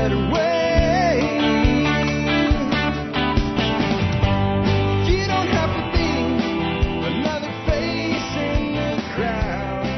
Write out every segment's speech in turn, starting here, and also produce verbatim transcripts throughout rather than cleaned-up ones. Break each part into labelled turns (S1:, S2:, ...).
S1: better way. You don't have to be another face in the crowd.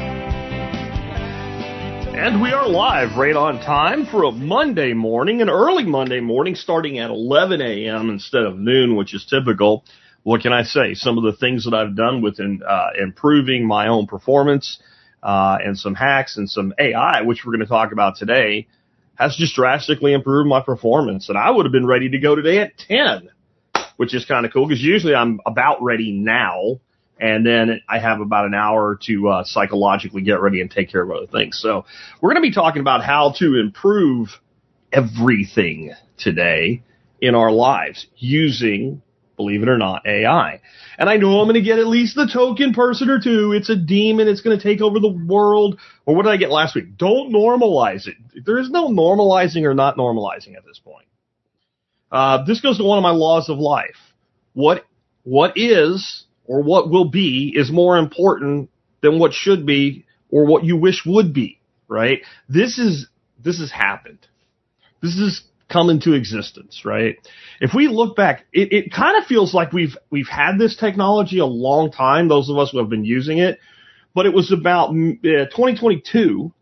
S2: And we are live right on time for a Monday morning, an early Monday morning starting at eleven a.m. instead of noon, which is typical. What can I say? Some of the things that I've done with in, uh, improving my own performance uh, and some hacks and some A I, which we're going to talk about today, has just drastically improved my performance. And I would have been ready to go today at ten, which is kind of cool because usually I'm about ready now. And then I have about an hour to uh, psychologically get ready and take care of other things. So we're going to be talking about how to improve everything today in our lives using, believe it or not, A I. And I know I'm going to get at least the token person or two. It's a demon. It's going to take over the world. Or what did I get last week? Don't normalize it. There is no normalizing or not normalizing at this point. Uh, this goes to one of my laws of life. What, what is or what will be is more important than what should be or what you wish would be, right? This is, this has happened. This is come into existence, right? If we look back, it, it kind of feels like we've we've had this technology a long time, those of us who have been using it, but it was about uh, twenty twenty-two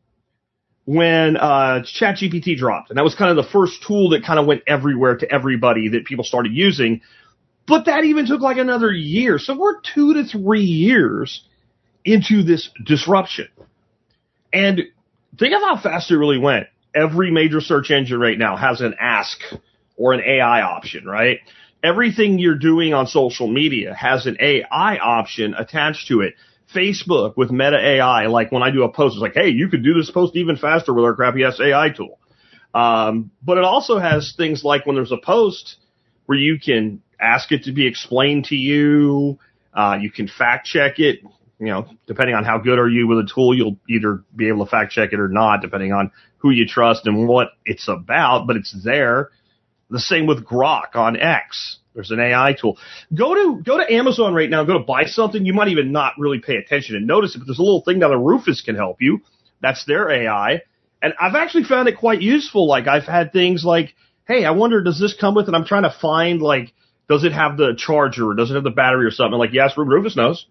S2: when uh, ChatGPT dropped, and that was kind of the first tool that kind of went everywhere to everybody that people started using, but that even took like another year. So we're two to three years into this disruption. And think of how fast it really went. Every major search engine right now has an ask or an A I option, right? Everything you're doing on social media has an A I option attached to it. Facebook with Meta A I, like when I do a post, it's like, hey, you could do this post even faster with our crappy ass A I tool. Um, but it also has things like when there's a post where you can ask it to be explained to you. Uh, you can fact check it. You know, depending on how good are you with a tool, you'll either be able to fact check it or not, depending on who you trust and what it's about, but it's there. The same with Grok on X. There's an A I tool. Go to, go to Amazon right now, go to buy something. You might even not really pay attention and notice it, but there's a little thing down the Rufus can help you. That's their A I. And I've actually found it quite useful. Like I've had things like, hey, I wonder, does this come with, and I'm trying to find like, does it have the charger or does it have the battery or something? Like, yes, Rufus knows.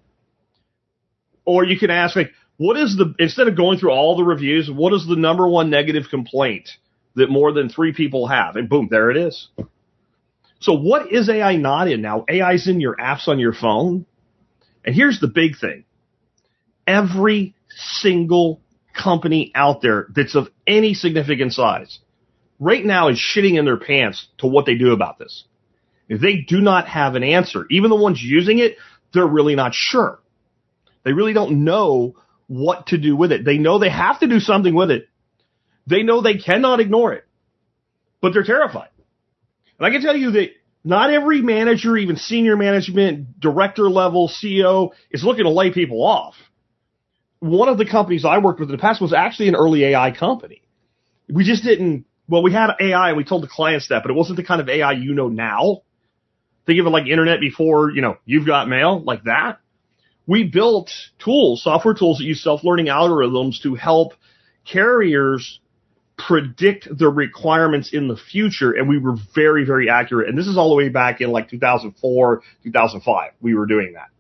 S2: Or you can ask, like, what is the, instead of going through all the reviews, what is the number one negative complaint that more than three people have? And boom, there it is. So what is A I not in now? A I's in your apps on your phone. And here's the big thing. Every single company out there that's of any significant size right now is shitting in their pants to what they do about this. If they do not have an answer, even the ones using it, they're really not sure. They really don't know what to do with it. They know they have to do something with it. They know they cannot ignore it, but they're terrified. And I can tell you that not every manager, even senior management, director level, C E O, is looking to lay people off. One of the companies I worked with in the past was actually an early A I company. We just didn't, well, we had A I and we told the clients that, but it wasn't the kind of A I you know now. Think of it like internet before, you know, you've got mail, like that. We built tools, software tools that use self-learning algorithms to help carriers predict the requirements in the future, and we were very, very accurate. And this is all the way back in like two thousand four, two thousand five. We were doing that.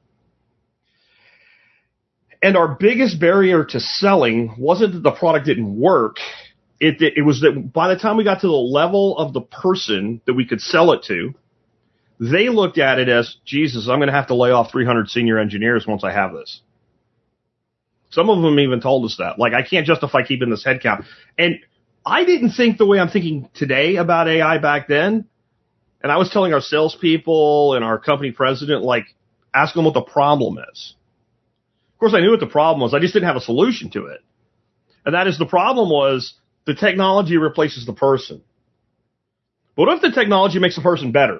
S2: And our biggest barrier to selling wasn't that the product didn't work. It, it, it was that by the time we got to the level of the person that we could sell it to, they looked at it as, Jesus, I'm going to have to lay off three hundred senior engineers once I have this. Some of them even told us that. Like, I can't justify keeping this headcount. And I didn't think the way I'm thinking today about A I back then. And I was telling our salespeople and our company president, like, ask them what the problem is. Of course, I knew what the problem was. I just didn't have a solution to it. And that is, the problem was the technology replaces the person. But what if the technology makes the person better?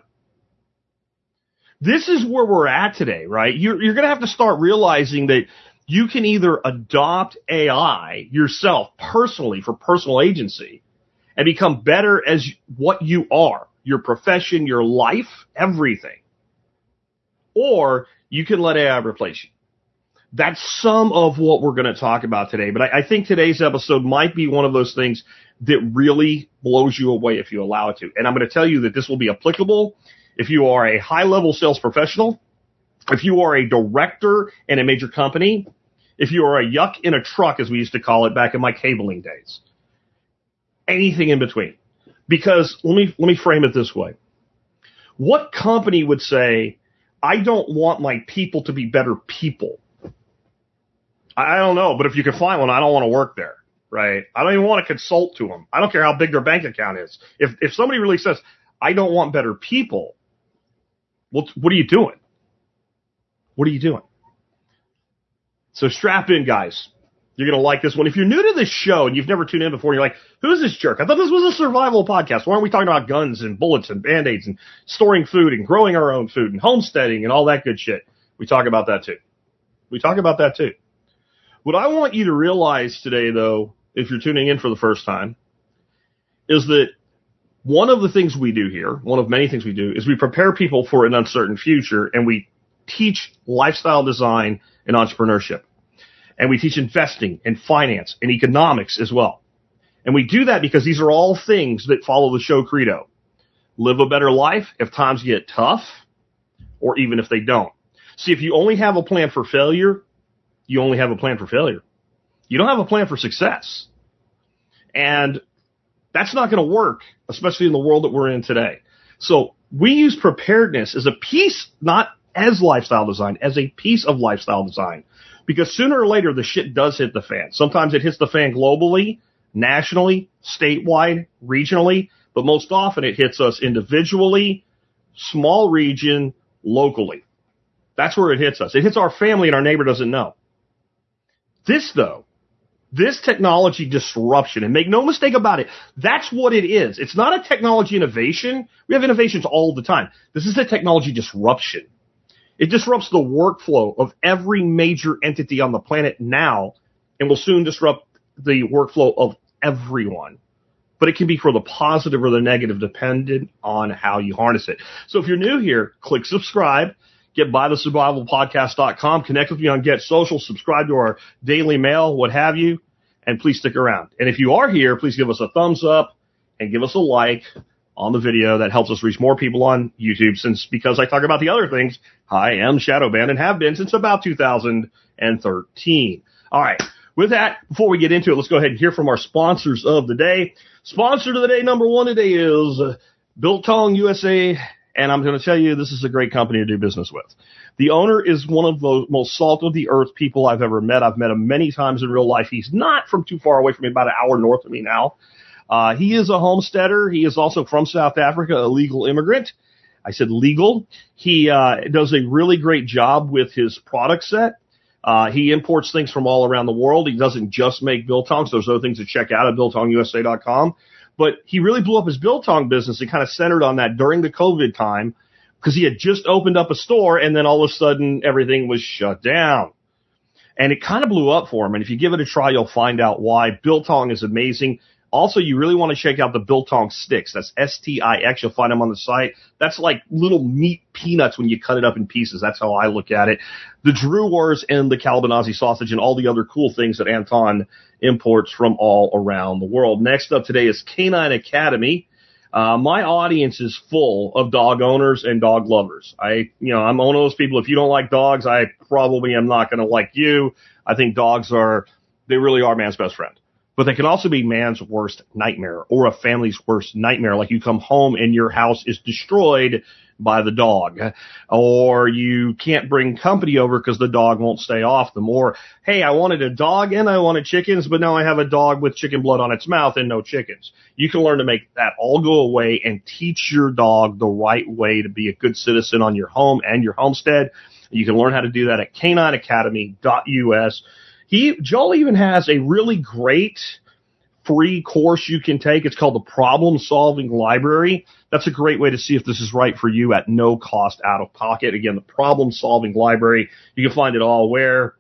S2: This is where we're at today, right? You're, you're going to have to start realizing that you can either adopt A I yourself personally for personal agency and become better as what you are, your profession, your life, everything. Or you can let A I replace you. that's some of what we're going to talk about today. But I, I think today's episode might be one of those things that really blows you away if you allow it to. And I'm going to tell you that this will be applicable if you are a high-level sales professional, if you are a director in a major company, if you are a yuck in a truck, as we used to call it back in my cabling days, anything in between. Because let me let me frame it this way. What company would say, I don't want my people to be better people? I don't know, but if you can find one, I don't want to work there, right? I don't even want to consult to them. I don't care how big their bank account is. If if somebody really says, I don't want better people, well, what are you doing? What are you doing? So strap in, guys. You're going to like this one. If you're new to this show and you've never tuned in before, you're like, who's this jerk? I thought this was a survival podcast. Why aren't we talking about guns and bullets and Band-Aids and storing food and growing our own food and homesteading and all that good shit? We talk about that too. We talk about that too. What I want you to realize today, though, if you're tuning in for the first time, is that one of the things we do here, one of many things we do, is we prepare people for an uncertain future, and we teach lifestyle design and entrepreneurship. And we teach investing and finance and economics as well. And we do that because these are all things that follow the show credo. Live a better life if times get tough, or even if they don't. See, if you only have a plan for failure, you only have a plan for failure. You don't have a plan for success. And that's not going to work, especially in the world that we're in today. So we use preparedness as a piece, not as lifestyle design, as a piece of lifestyle design. Because sooner or later, the shit does hit the fan. Sometimes it hits the fan globally, nationally, statewide, regionally, but most often it hits us individually, small region, locally. That's where it hits us. It hits our family and our neighbor doesn't know. This, though, this technology disruption, and make no mistake about it, that's what it is. It's not a technology innovation. We have innovations all the time. This is a technology disruption. It disrupts the workflow of every major entity on the planet now, and will soon disrupt the workflow of everyone. But it can be for the positive or the negative, depending on how you harness it. So if you're new here, click subscribe. Get by the survival podcast dot com. Connect with me on Get Social. Subscribe to our daily mail, what have you. And please stick around. And if you are here, please give us a thumbs up and give us a like on the video. That helps us reach more people on YouTube, since because I talk about the other things, I am shadow banned and have been since about two thousand thirteen. All right. With that, before we get into it, let's go ahead and hear from our sponsors of the day. Sponsor of the day, number one today, is Biltong U S A. And I'm going to tell you, this is a great company to do business with. The owner is one of the most salt-of-the-earth people I've ever met. I've met him many times in real life. He's not from too far away from me, about an hour north of me now. Uh, he is a homesteader. He is also from South Africa, a legal immigrant. I said legal. He uh, does a really great job with his product set. Uh, he imports things from all around the world. He doesn't just make biltongs. There's other things to check out at biltong U S A dot com. But he really blew up his biltong business and kind of centered on that during the COVID time, because he had just opened up a store and then all of a sudden everything was shut down. And it kind of blew up for him. And if you give it a try, you'll find out why. Biltong is amazing. Also, you really want to check out the Biltong sticks. That's S T I X. You'll find them on the site. That's like little meat peanuts when you cut it up in pieces. That's how I look at it. The Drew Wars and the Kalbanazi sausage and all the other cool things that Anton imports from all around the world. Next up today is Canine Academy. Uh, my audience is full of dog owners and dog lovers. I, you know, I'm one of those people. If you don't like dogs, I probably am not going to like you. I think dogs are, they really are man's best friend. But they can also be man's worst nightmare, or a family's worst nightmare. Like you come home and your house is destroyed by the dog, or you can't bring company over because the dog won't stay off them. Or, hey, I wanted a dog and I wanted chickens, but now I have a dog with chicken blood on its mouth and no chickens. You can learn to make that all go away and teach your dog the right way to be a good citizen on your home and your homestead. You can learn how to do that at canine academy dot U S. He, Joel even has a really great free course you can take. It's called the Problem Solving Library. That's a great way to see if this is right for you at no cost out of pocket. Again, the Problem Solving Library. You can find it all where?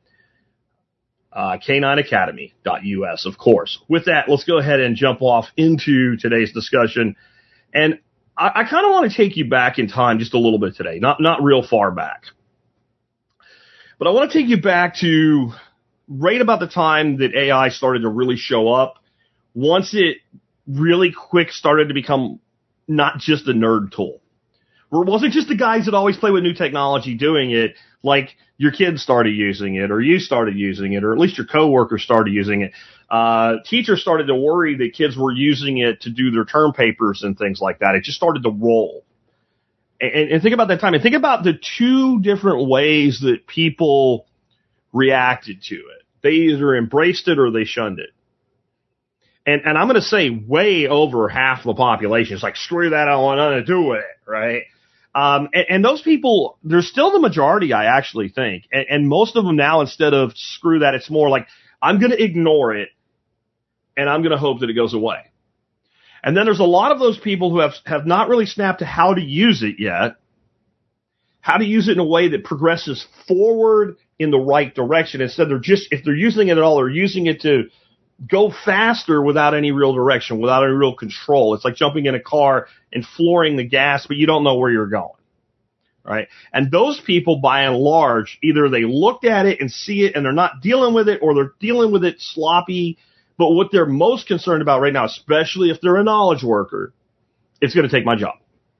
S2: Uh, canine academy dot U S, of course. With that, let's go ahead and jump off into today's discussion. And I, I kind of want to take you back in time just a little bit today, not, not real far back. But I want to take you back to right about the time that A I started to really show up. Once it really quick started to become not just a nerd tool. Where it wasn't just the guys that always play with new technology doing it, like your kids started using it, or you started using it, or at least your coworkers started using it. Uh, teachers started to worry that kids were using it to do their term papers and things like that. It just started to roll. And, and think about that time. And think about the two different ways that people reacted to it. They either embraced it or they shunned it. And, and I'm going to say way over half the population is like, screw that, I don't want nothing to do with it, right? Um, and, and those people, they're still the majority, I actually think. And, and most of them now, instead of screw that, it's more like, I'm going to ignore it, and I'm going to hope that it goes away. And then there's a lot of those people who have, have not really snapped to how to use it yet, how to use it in a way that progresses forward in the right direction. Instead, they're just, if they're using it at all, they're using it to go faster without any real direction, without any real control. It's like jumping in a car and flooring the gas, but you don't know where you're going, right? And those people, by and large, either they looked at it and see it and they're not dealing with it, or they're dealing with it sloppy. But what they're most concerned about right now, especially if they're a knowledge worker, it's going to take my job.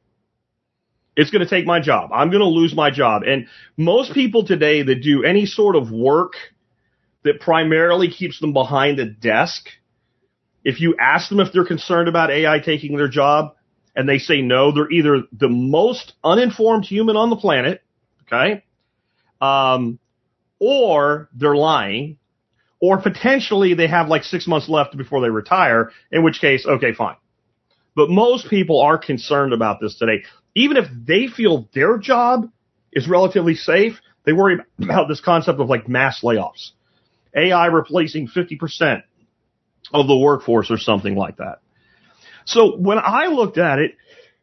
S2: It's going to take my job. I'm going to lose my job. And most people today that do any sort of work that primarily keeps them behind a desk, if you ask them if they're concerned about A I taking their job, and they say no, they're either the most uninformed human on the planet, okay, um, or they're lying, or potentially they have like six months left before they retire, in which case, okay, fine. But most people are concerned about this today. Even if they feel their job is relatively safe, they worry about this concept of like mass layoffs. A I replacing fifty percent of the workforce or something like that. So when I looked at it,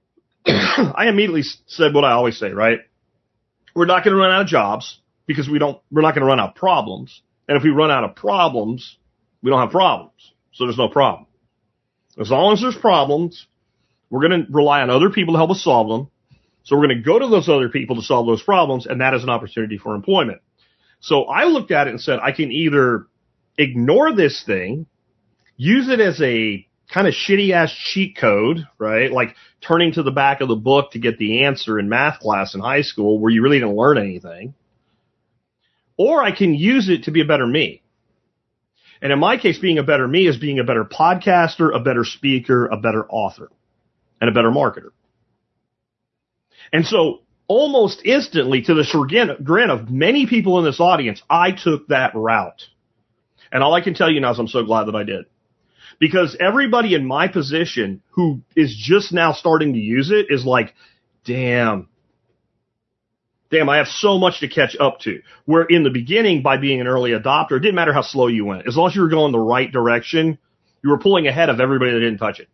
S2: I immediately said what I always say, right? We're not going to run out of jobs because we don't, we're not going to run out of problems. And if we run out of problems, we don't have problems. So there's no problem. As long as there's problems, we're going to rely on other people to help us solve them. So we're going to go to those other people to solve those problems, and that is an opportunity for employment. So I looked at it and said, I can either ignore this thing, use it as a kind of shitty-ass cheat code, right? Like turning to the back of the book to get the answer in math class in high school where you really didn't learn anything. Or I can use it to be a better me. And in my case, being a better me is being a better podcaster, a better speaker, a better author, and a better marketer. And so almost instantly, to the chagrin of many people in this audience, I took that route. And all I can tell you now is I'm so glad that I did. Because everybody in my position who is just now starting to use it is like, damn, damn, I have so much to catch up to. Where in the beginning, by being an early adopter, it didn't matter how slow you went. As long as you were going the right direction, you were pulling ahead of everybody that didn't touch it.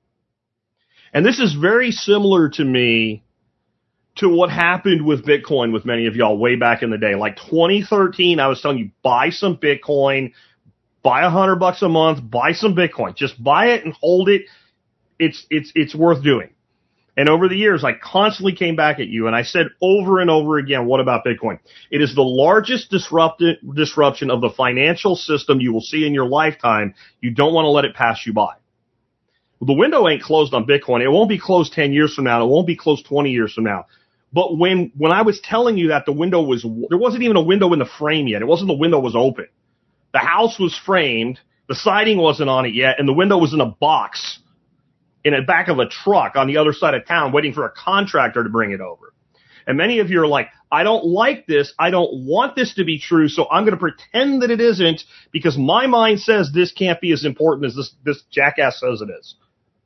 S2: And this is very similar to me to what happened with Bitcoin with many of y'all way back in the day. Like twenty thirteen, I was telling you, buy some Bitcoin, buy a hundred bucks a month, buy some Bitcoin. Just buy it and hold it. It's, it's, it's worth doing. And over the years, I constantly came back at you and I said over and over again, what about Bitcoin? It is the largest disrupti- disruption of the financial system you will see in your lifetime. You don't want to let it pass you by. Well, the window ain't closed on Bitcoin. It won't be closed ten years from now. It won't be closed twenty years from now. But when, when I was telling you that the window was, there wasn't even a window in the frame yet. It wasn't the window was open. The house was framed. The siding wasn't on it yet. And the window was in a box in the back of a truck on the other side of town waiting for a contractor to bring it over. And many of you are like, I don't like this. I don't want this to be true. So I'm going to pretend that it isn't because my mind says this can't be as important as this, this jackass says it is.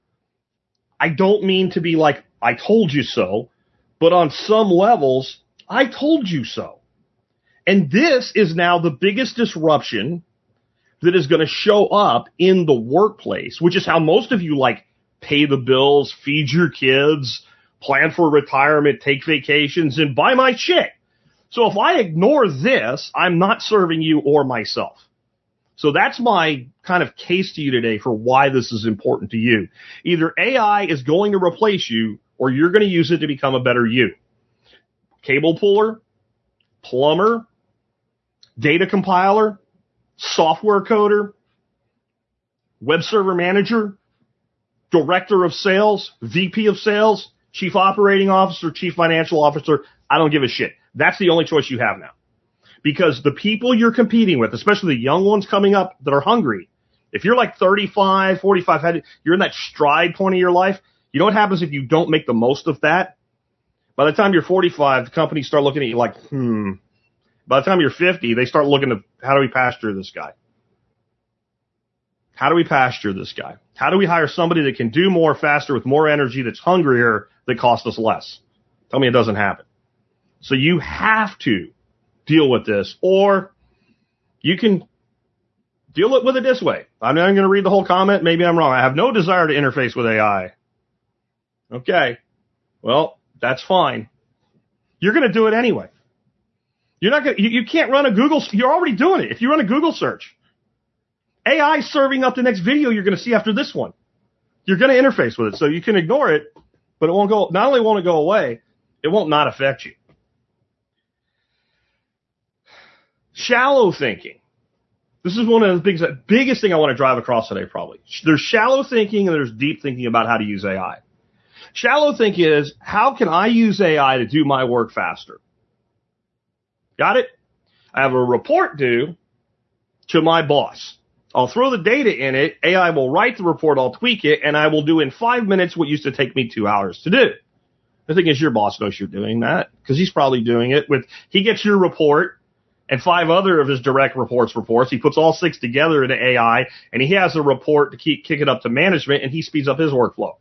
S2: I don't mean to be like, I told you so. But on some levels, I told you so. And this is now the biggest disruption that is going to show up in the workplace, which is how most of you like pay the bills, feed your kids, plan for retirement, take vacations, and buy my shit. So if I ignore this, I'm not serving you or myself. So that's my kind of case to you today for why this is important to you. Either A I is going to replace you or you're going to use it to become a better you. Cable puller, plumber, data compiler, software coder, web server manager, director of sales, V P of sales, chief operating officer, chief financial officer. I don't give a shit. That's the only choice you have now. Because the people you're competing with, especially the young ones coming up that are hungry, if you're like thirty-five, forty-five, you're in that stride point of your life, you know what happens if you don't make the most of that? By the time you're forty-five, the companies start looking at you like, hmm. By the time you're fifty, they start looking at, how do we pasture this guy? How do we pasture this guy? How do we hire somebody that can do more faster with more energy, that's hungrier, that costs us less? Tell me it doesn't happen. So you have to deal with this, or you can deal with it this way. I'm not going to read the whole comment. Maybe I'm wrong. I have no desire to interface with A I. Okay. Well, that's fine. You're going to do it anyway. You're not going. You, you can't run a Google. You're already doing it. If you run a Google search, A I is serving up the next video you're going to see after this one. You're going to interface with it, so you can ignore it, but it won't go. Not only won't it go away, it won't not affect you. Shallow thinking. This is one of the biggest, biggest thing I want to drive across today, probably. There's shallow thinking and there's deep thinking about how to use A I. Shallow thinking is, how can I use A I to do my work faster? Got it? I have a report due to my boss. I'll throw the data in it, A I will write the report, I'll tweak it, and I will do in five minutes what used to take me two hours to do. The thing is, your boss knows you're doing that, because he's probably doing it with, he gets your report, and five other of his direct reports reports. He puts all six together into A I, and he has a report to keep kick it up to management, and he speeds up his workflow.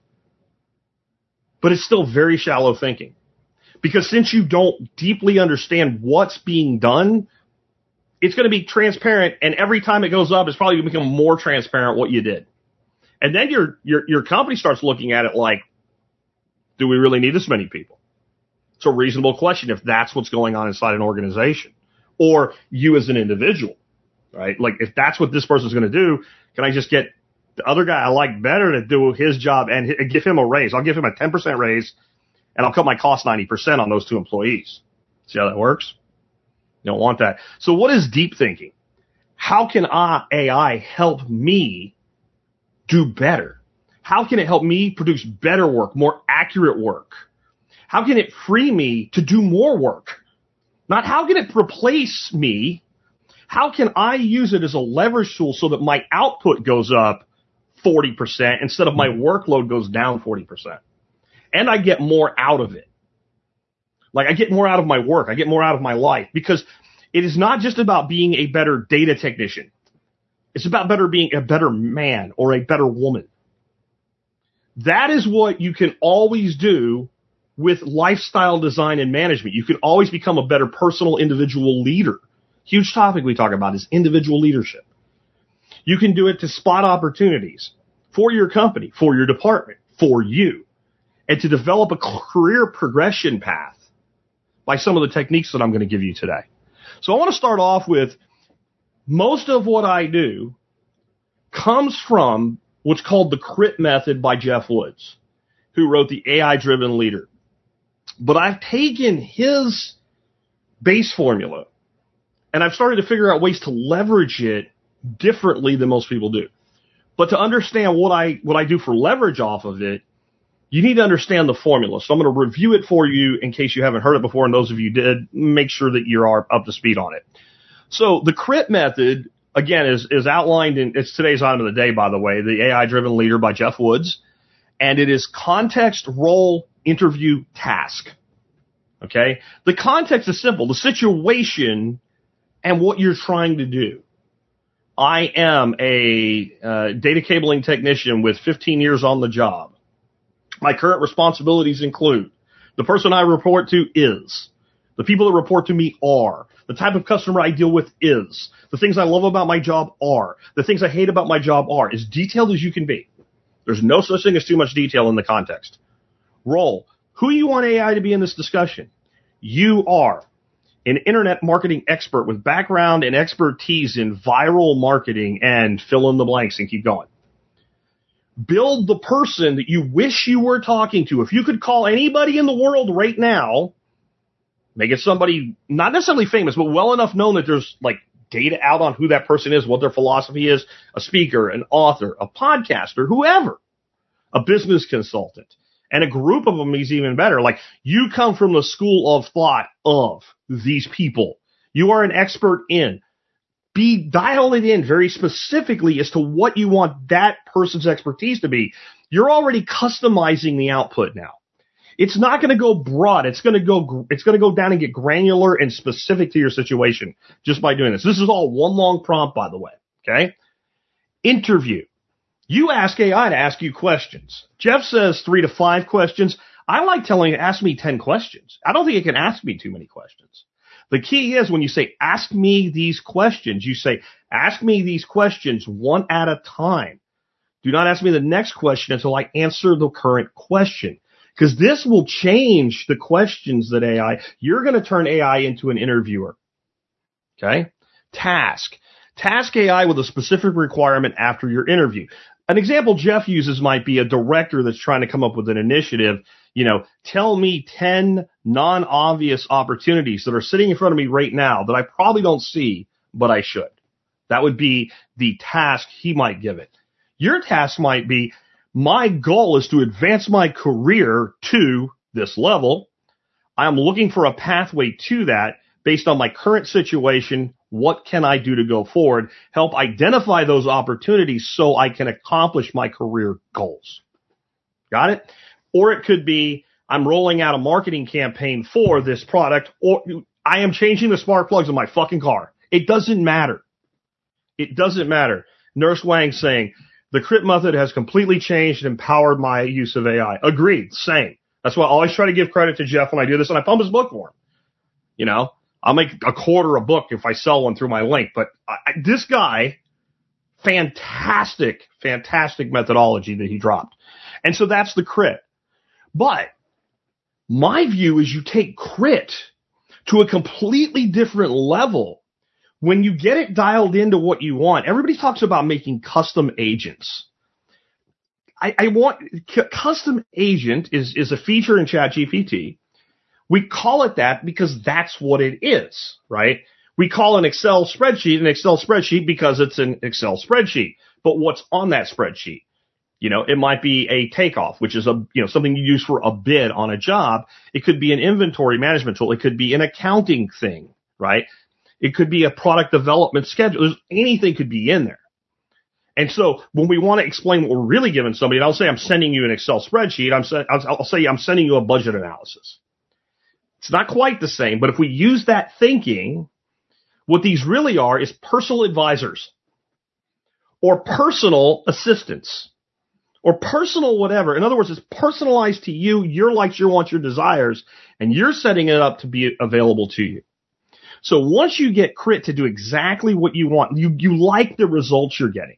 S2: But it's still very shallow thinking. Because since you don't deeply understand what's being done, it's going to be transparent, and every time it goes up, it's probably going to become more transparent what you did. And then your your your company starts looking at it like, do we really need this many people? It's a reasonable question if that's what's going on inside an organization. Or you as an individual, right? Like, if that's what this person's going to do, can I just get the other guy I like better to do his job and give him a raise? I'll give him a ten percent raise, and I'll cut my cost ninety percent on those two employees. See how that works? You don't want that. So what is deep thinking? How can I, A I help me do better? How can it help me produce better work, more accurate work? How can it free me to do more work? Not how can it replace me? How can I use it as a leverage tool so that my output goes up forty percent instead of my workload goes down forty percent? And I get more out of it. Like, I get more out of my work. I get more out of my life, because it is not just about being a better data technician. It's about better being a better man or a better woman. That is what you can always do with lifestyle design and management. You can always become a better personal individual leader. Huge topic we talk about is individual leadership. You can do it to spot opportunities for your company, for your department, for you, and to develop a career progression path by some of the techniques that I'm going to give you today. So I want to start off with, most of what I do comes from what's called the C R I T method by Jeff Woods, who wrote the A I-Driven Leader. But I've taken his base formula, and I've started to figure out ways to leverage it differently than most people do. But to understand what I what I do for leverage off of it, you need to understand the formula. So I'm going to review it for you in case you haven't heard it before, and those of you did, make sure that you are up to speed on it. So the C R I T method, again, is, is outlined in, it's today's item of the day, by the way, the A I-Driven Leader by Jeff Woods, and it is context, role, interview, task. Okay? The context is simple, the situation and what you're trying to do. I am a uh, data cabling technician with fifteen years on the job. My current responsibilities include, the person I report to is, the people that report to me are, the type of customer I deal with is, the things I love about my job are, the things I hate about my job are, as detailed as you can be. There's no such thing as too much detail in the context. Role. Who you want A I to be in this discussion? You are an internet marketing expert with background and expertise in viral marketing, and fill in the blanks and keep going. Build the person that you wish you were talking to. If you could call anybody in the world right now, Make it somebody not necessarily famous, but well enough known that there's like data out on who that person is, what their philosophy is, a speaker, an author, a podcaster, whoever, a business consultant. And a group of them is even better. Like, you come from the school of thought of these people. You are an expert in. Be dialed it in very specifically as to what you want that person's expertise to be. You're already customizing the output now. It's not going to go broad. It's going to go, it's going to go down and get granular and specific to your situation just by doing this. This is all one long prompt, by the way. Okay. Interview. You ask A I to ask you questions. Jeff says three to five questions. I like telling it, ask me ten questions. I don't think it can ask me too many questions. The key is when you say, ask me these questions, you say, ask me these questions one at a time. Do not ask me the next question until I answer the current question. Because this will change the questions that A I, you're going to turn A I into an interviewer. Okay? Task. Task A I with a specific requirement after your interview. An example Jeff uses might be a director that's trying to come up with an initiative. You know, tell me ten non-obvious opportunities that are sitting in front of me right now that I probably don't see, but I should. That would be the task he might give it. Your task might be, my goal is to advance my career to this level. I'm looking for a pathway to that based on my current situation. What can I do to go forward? Help identify those opportunities so I can accomplish my career goals. Got it? Or it could be, I'm rolling out a marketing campaign for this product, or I am changing the spark plugs in my fucking car. It doesn't matter. It doesn't matter. Nurse Wang saying, the crit method has completely changed and empowered my use of A I. Agreed. Same. That's why I always try to give credit to Jeff when I do this, and I pump his book for him. You know, I'll make a quarter a book if I sell one through my link. But I, this guy, fantastic, fantastic methodology that he dropped. And so that's the crit. But my view is you take crit to a completely different level. When you get it dialed into what you want, everybody talks about making custom agents. I, I want c- custom agent is, is a feature in ChatGPT. We call it that because that's what it is, right? We call an Excel spreadsheet an Excel spreadsheet because it's an Excel spreadsheet. But what's on that spreadsheet? You know, it might be a takeoff, which is a, you know, something you use for a bid on a job. It could be an inventory management tool. It could be an accounting thing, right? It could be a product development schedule. Anything could be in there. And so when we want to explain what we're really giving somebody, and I'll say I'm sending you an Excel spreadsheet, I'm se- I'll, I'll say I'm sending you a budget analysis. It's not quite the same, but if we use that thinking, what these really are is personal advisors or personal assistants or personal whatever. In other words, it's personalized to you, your likes, your wants, your desires, and you're setting it up to be available to you. So once you get crit to do exactly what you want, you, you like the results you're getting,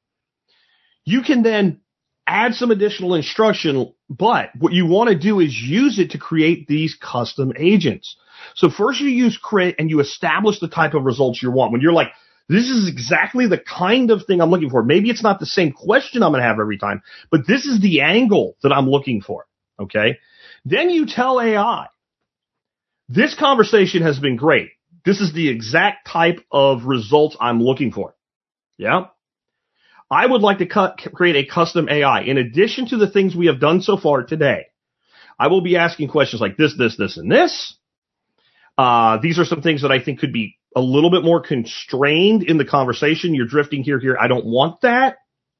S2: you can then add some additional instruction, but what you want to do is use it to create these custom agents. So first you use crit and you establish the type of results you want. When you're like, this is exactly the kind of thing I'm looking for. Maybe it's not the same question I'm going to have every time, but this is the angle that I'm looking for. Okay. Then you tell A I, this conversation has been great. This is the exact type of results I'm looking for. Yeah. I would like to cut, create a custom A I. In addition to the things we have done so far today, I will be asking questions like this, this, this, and this. Uh, these are some things that I think could be a little bit more constrained in the conversation. You're drifting here, here. I don't want that.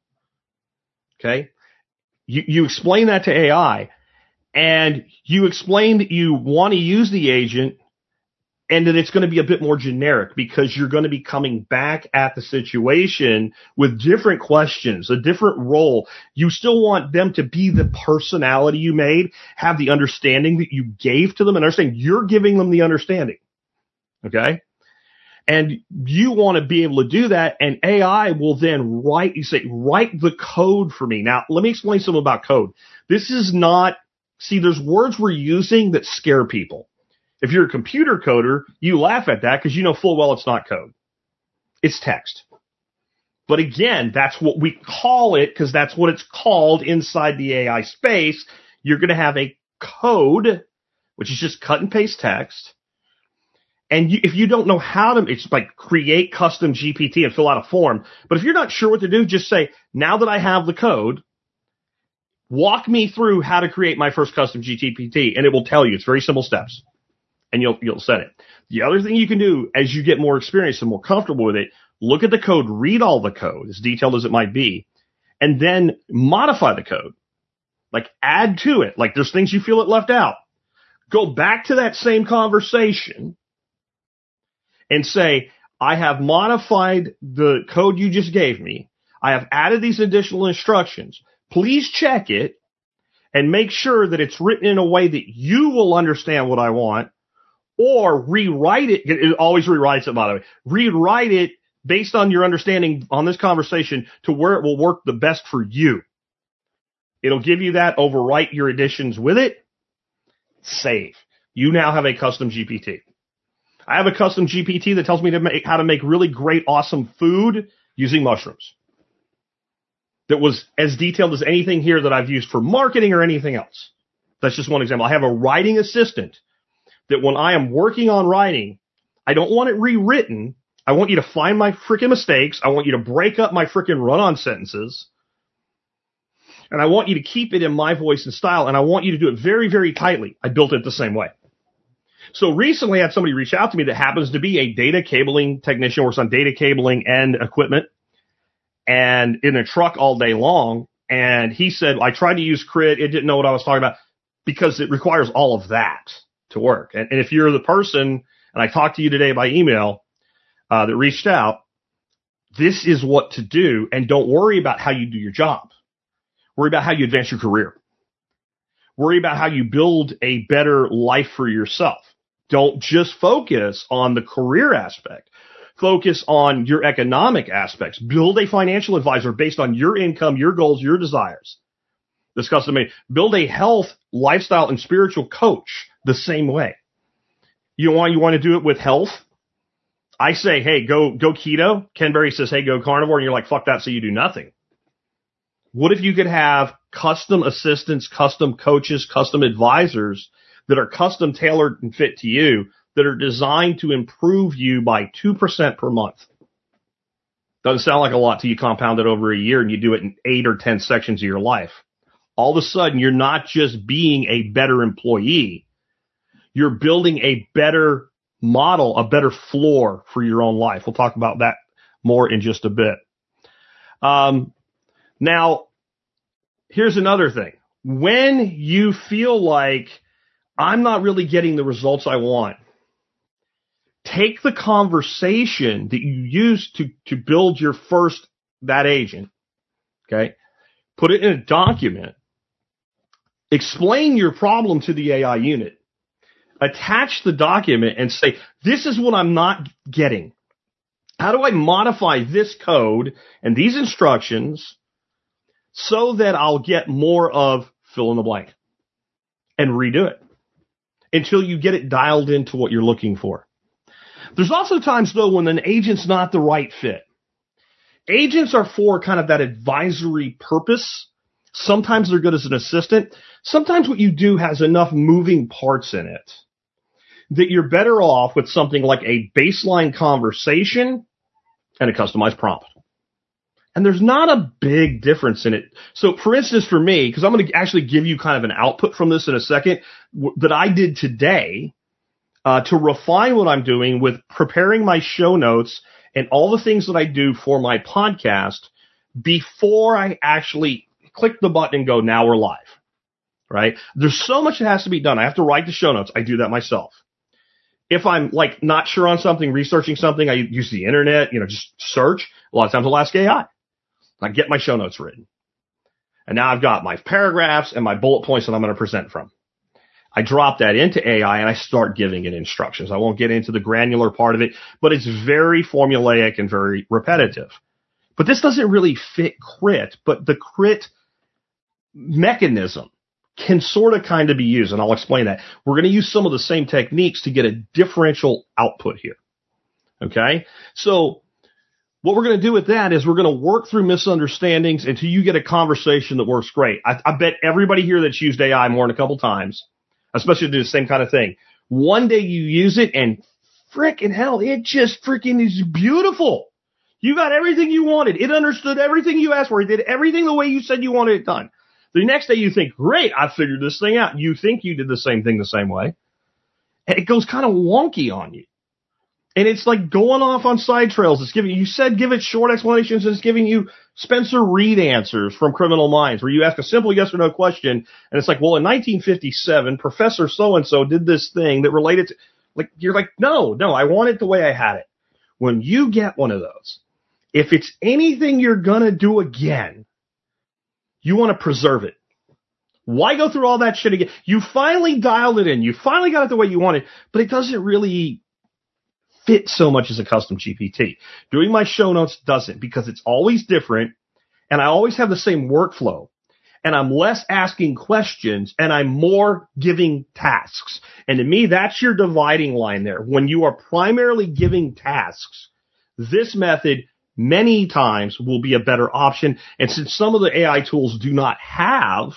S2: Okay. You, you explain that to A I, and you explain that you want to use the agent and that it's going to be a bit more generic because you're going to be coming back at the situation with different questions, a different role. You still want them to be the personality you made, have the understanding that you gave to them, and understand you're giving them the understanding. Okay? And you want to be able to do that, and A I will then write, you say, write the code for me. Now, let me explain something about code. This is not, see, there's words we're using that scare people. If you're a computer coder, you laugh at that because you know full well it's not code. It's text. But again, that's what we call it because that's what it's called inside the A I space. You're going to have a code, which is just cut and paste text. And you, if you don't know how to, it's like create custom G P T and fill out a form. But if you're not sure what to do, just say, now that I have the code, walk me through how to create my first custom G P T, and it will tell you. It's very simple steps, and you'll you'll set it. The other thing you can do as you get more experience and more comfortable with it, look at the code, read all the code, as detailed as it might be, and then modify the code. Like add to it. Like there's things you feel it left out. Go back to that same conversation and say, I have modified the code you just gave me. I have added these additional instructions. Please check it and make sure that it's written in a way that you will understand what I want, or rewrite it. It always rewrites it, by the way. Rewrite it based on your understanding on this conversation to where it will work the best for you. It'll give you that. Overwrite your additions with it. Save. You now have a custom G P T. I have a custom G P T that tells me to make, how to make really great, awesome food using mushrooms. That was as detailed as anything here that I've used for marketing or anything else. That's just one example. I have a writing assistant that when I am working on writing, I don't want it rewritten. I want you to find my freaking mistakes. I want you to break up my freaking run-on sentences. And I want you to keep it in my voice and style. And I want you to do it very, very tightly. I built it the same way. So recently I had somebody reach out to me that happens to be a data cabling technician, works on data cabling and equipment, and in a truck all day long. And he said, I tried to use Crit. It didn't know what I was talking about because it requires all of that to work. And, and if you're the person, and I talked to you today by email, uh, that reached out, this is what to do. And don't worry about how you do your job. Worry about how you advance your career. Worry about how you build a better life for yourself. Don't just focus on the career aspect. Focus on your economic aspects. Build a financial advisor based on your income, your goals, your desires. This custom made. Build a health, lifestyle, and spiritual coach the same way. You want, you want to do it with health? I say, hey, go, go keto. Ken Berry says, hey, go carnivore. And you're like, fuck that. So you do nothing. What if you could have custom assistants, custom coaches, custom advisors that are custom tailored and fit to you, that are designed to improve you by two percent per month? Doesn't sound like a lot till you compound it over a year and you do it in eight or ten sections of your life. All of a sudden, you're not just being a better employee. You're building a better model, a better floor for your own life. We'll talk about that more in just a bit. Um, now, here's another thing. When you feel like I'm not really getting the results I want, take the conversation that you used to, to build your first, that agent, okay, put it in a document, explain your problem to the A I unit, attach the document and say, this is what I'm not getting. How do I modify this code and these instructions so that I'll get more of fill in the blank, and redo it until you get it dialed into what you're looking for. There's also times, though, when an agent's not the right fit. Agents are for kind of that advisory purpose. Sometimes they're good as an assistant. Sometimes what you do has enough moving parts in it that you're better off with something like a baseline conversation and a customized prompt. And there's not a big difference in it. So, for instance, for me, because I'm going to actually give you kind of an output from this in a second, w- that I did today uh, to refine what I'm doing with preparing my show notes and all the things that I do for my podcast before I actually click the button and go, now we're live, right? There's so much that has to be done. I have to write the show notes. I do that myself. If I'm like not sure on something, researching something, I use the internet, you know, just search. A lot of times I'll ask A I. I get my show notes written. And now I've got my paragraphs and my bullet points that I'm going to present from. I drop that into A I and I start giving it instructions. I won't get into the granular part of it, but it's very formulaic and very repetitive. But this doesn't really fit Crit, but the Crit mechanism can sort of kind of be used, and I'll explain that. We're going to use some of the same techniques to get a differential output here. Okay? So what we're going to do with that is we're going to work through misunderstandings until you get a conversation that works great. I, I bet everybody here that's used A I more than a couple times, especially to do the same kind of thing, one day you use it and frickin' hell, it just freaking is beautiful. You got everything you wanted. It understood everything you asked for. It did everything the way you said you wanted it done. The next day you think, great, I figured this thing out. You think you did the same thing the same way. And it goes kind of wonky on you. And it's like going off on side trails. It's giving, you said give it short explanations, and it's giving you Spencer Reed answers from Criminal Minds, where you ask a simple yes or no question, and it's like, well, in nineteen fifty-seven, Professor so-and-so did this thing that related to, like, you're like, no, no, I want it the way I had it. When you get one of those, if it's anything you're going to do again, you want to preserve it. Why go through all that shit again? You finally dialed it in. You finally got it the way you wanted, but it doesn't really fit so much as a custom G P T. Doing my show notes doesn't, because it's always different, and I always have the same workflow, and I'm less asking questions, and I'm more giving tasks. And to me, that's your dividing line there. When you are primarily giving tasks, this method many times will be a better option. And since some of the A I tools do not have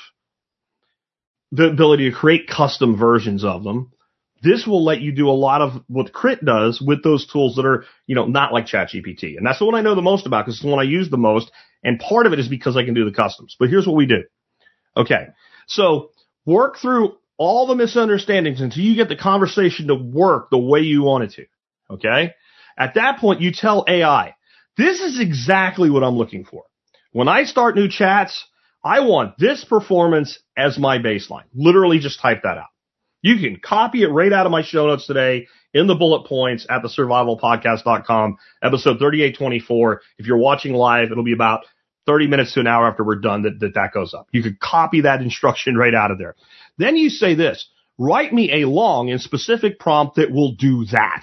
S2: the ability to create custom versions of them, this will let you do a lot of what Crit does with those tools that are, you know, not like ChatGPT. And that's the one I know the most about, because it's the one I use the most. And part of it is because I can do the customs. But here's what we do. Okay. So work through all the misunderstandings until you get the conversation to work the way you want it to. Okay. At that point, you tell A I, this is exactly what I'm looking for. When I start new chats, I want this performance as my baseline. Literally just type that out. You can copy it right out of my show notes today in the bullet points at the survival podcast dot com, episode thirty-eight twenty-four. If you're watching live, it'll be about thirty minutes to an hour after we're done that that, that goes up. You could copy that instruction right out of there. Then you say this, write me a long and specific prompt that will do that.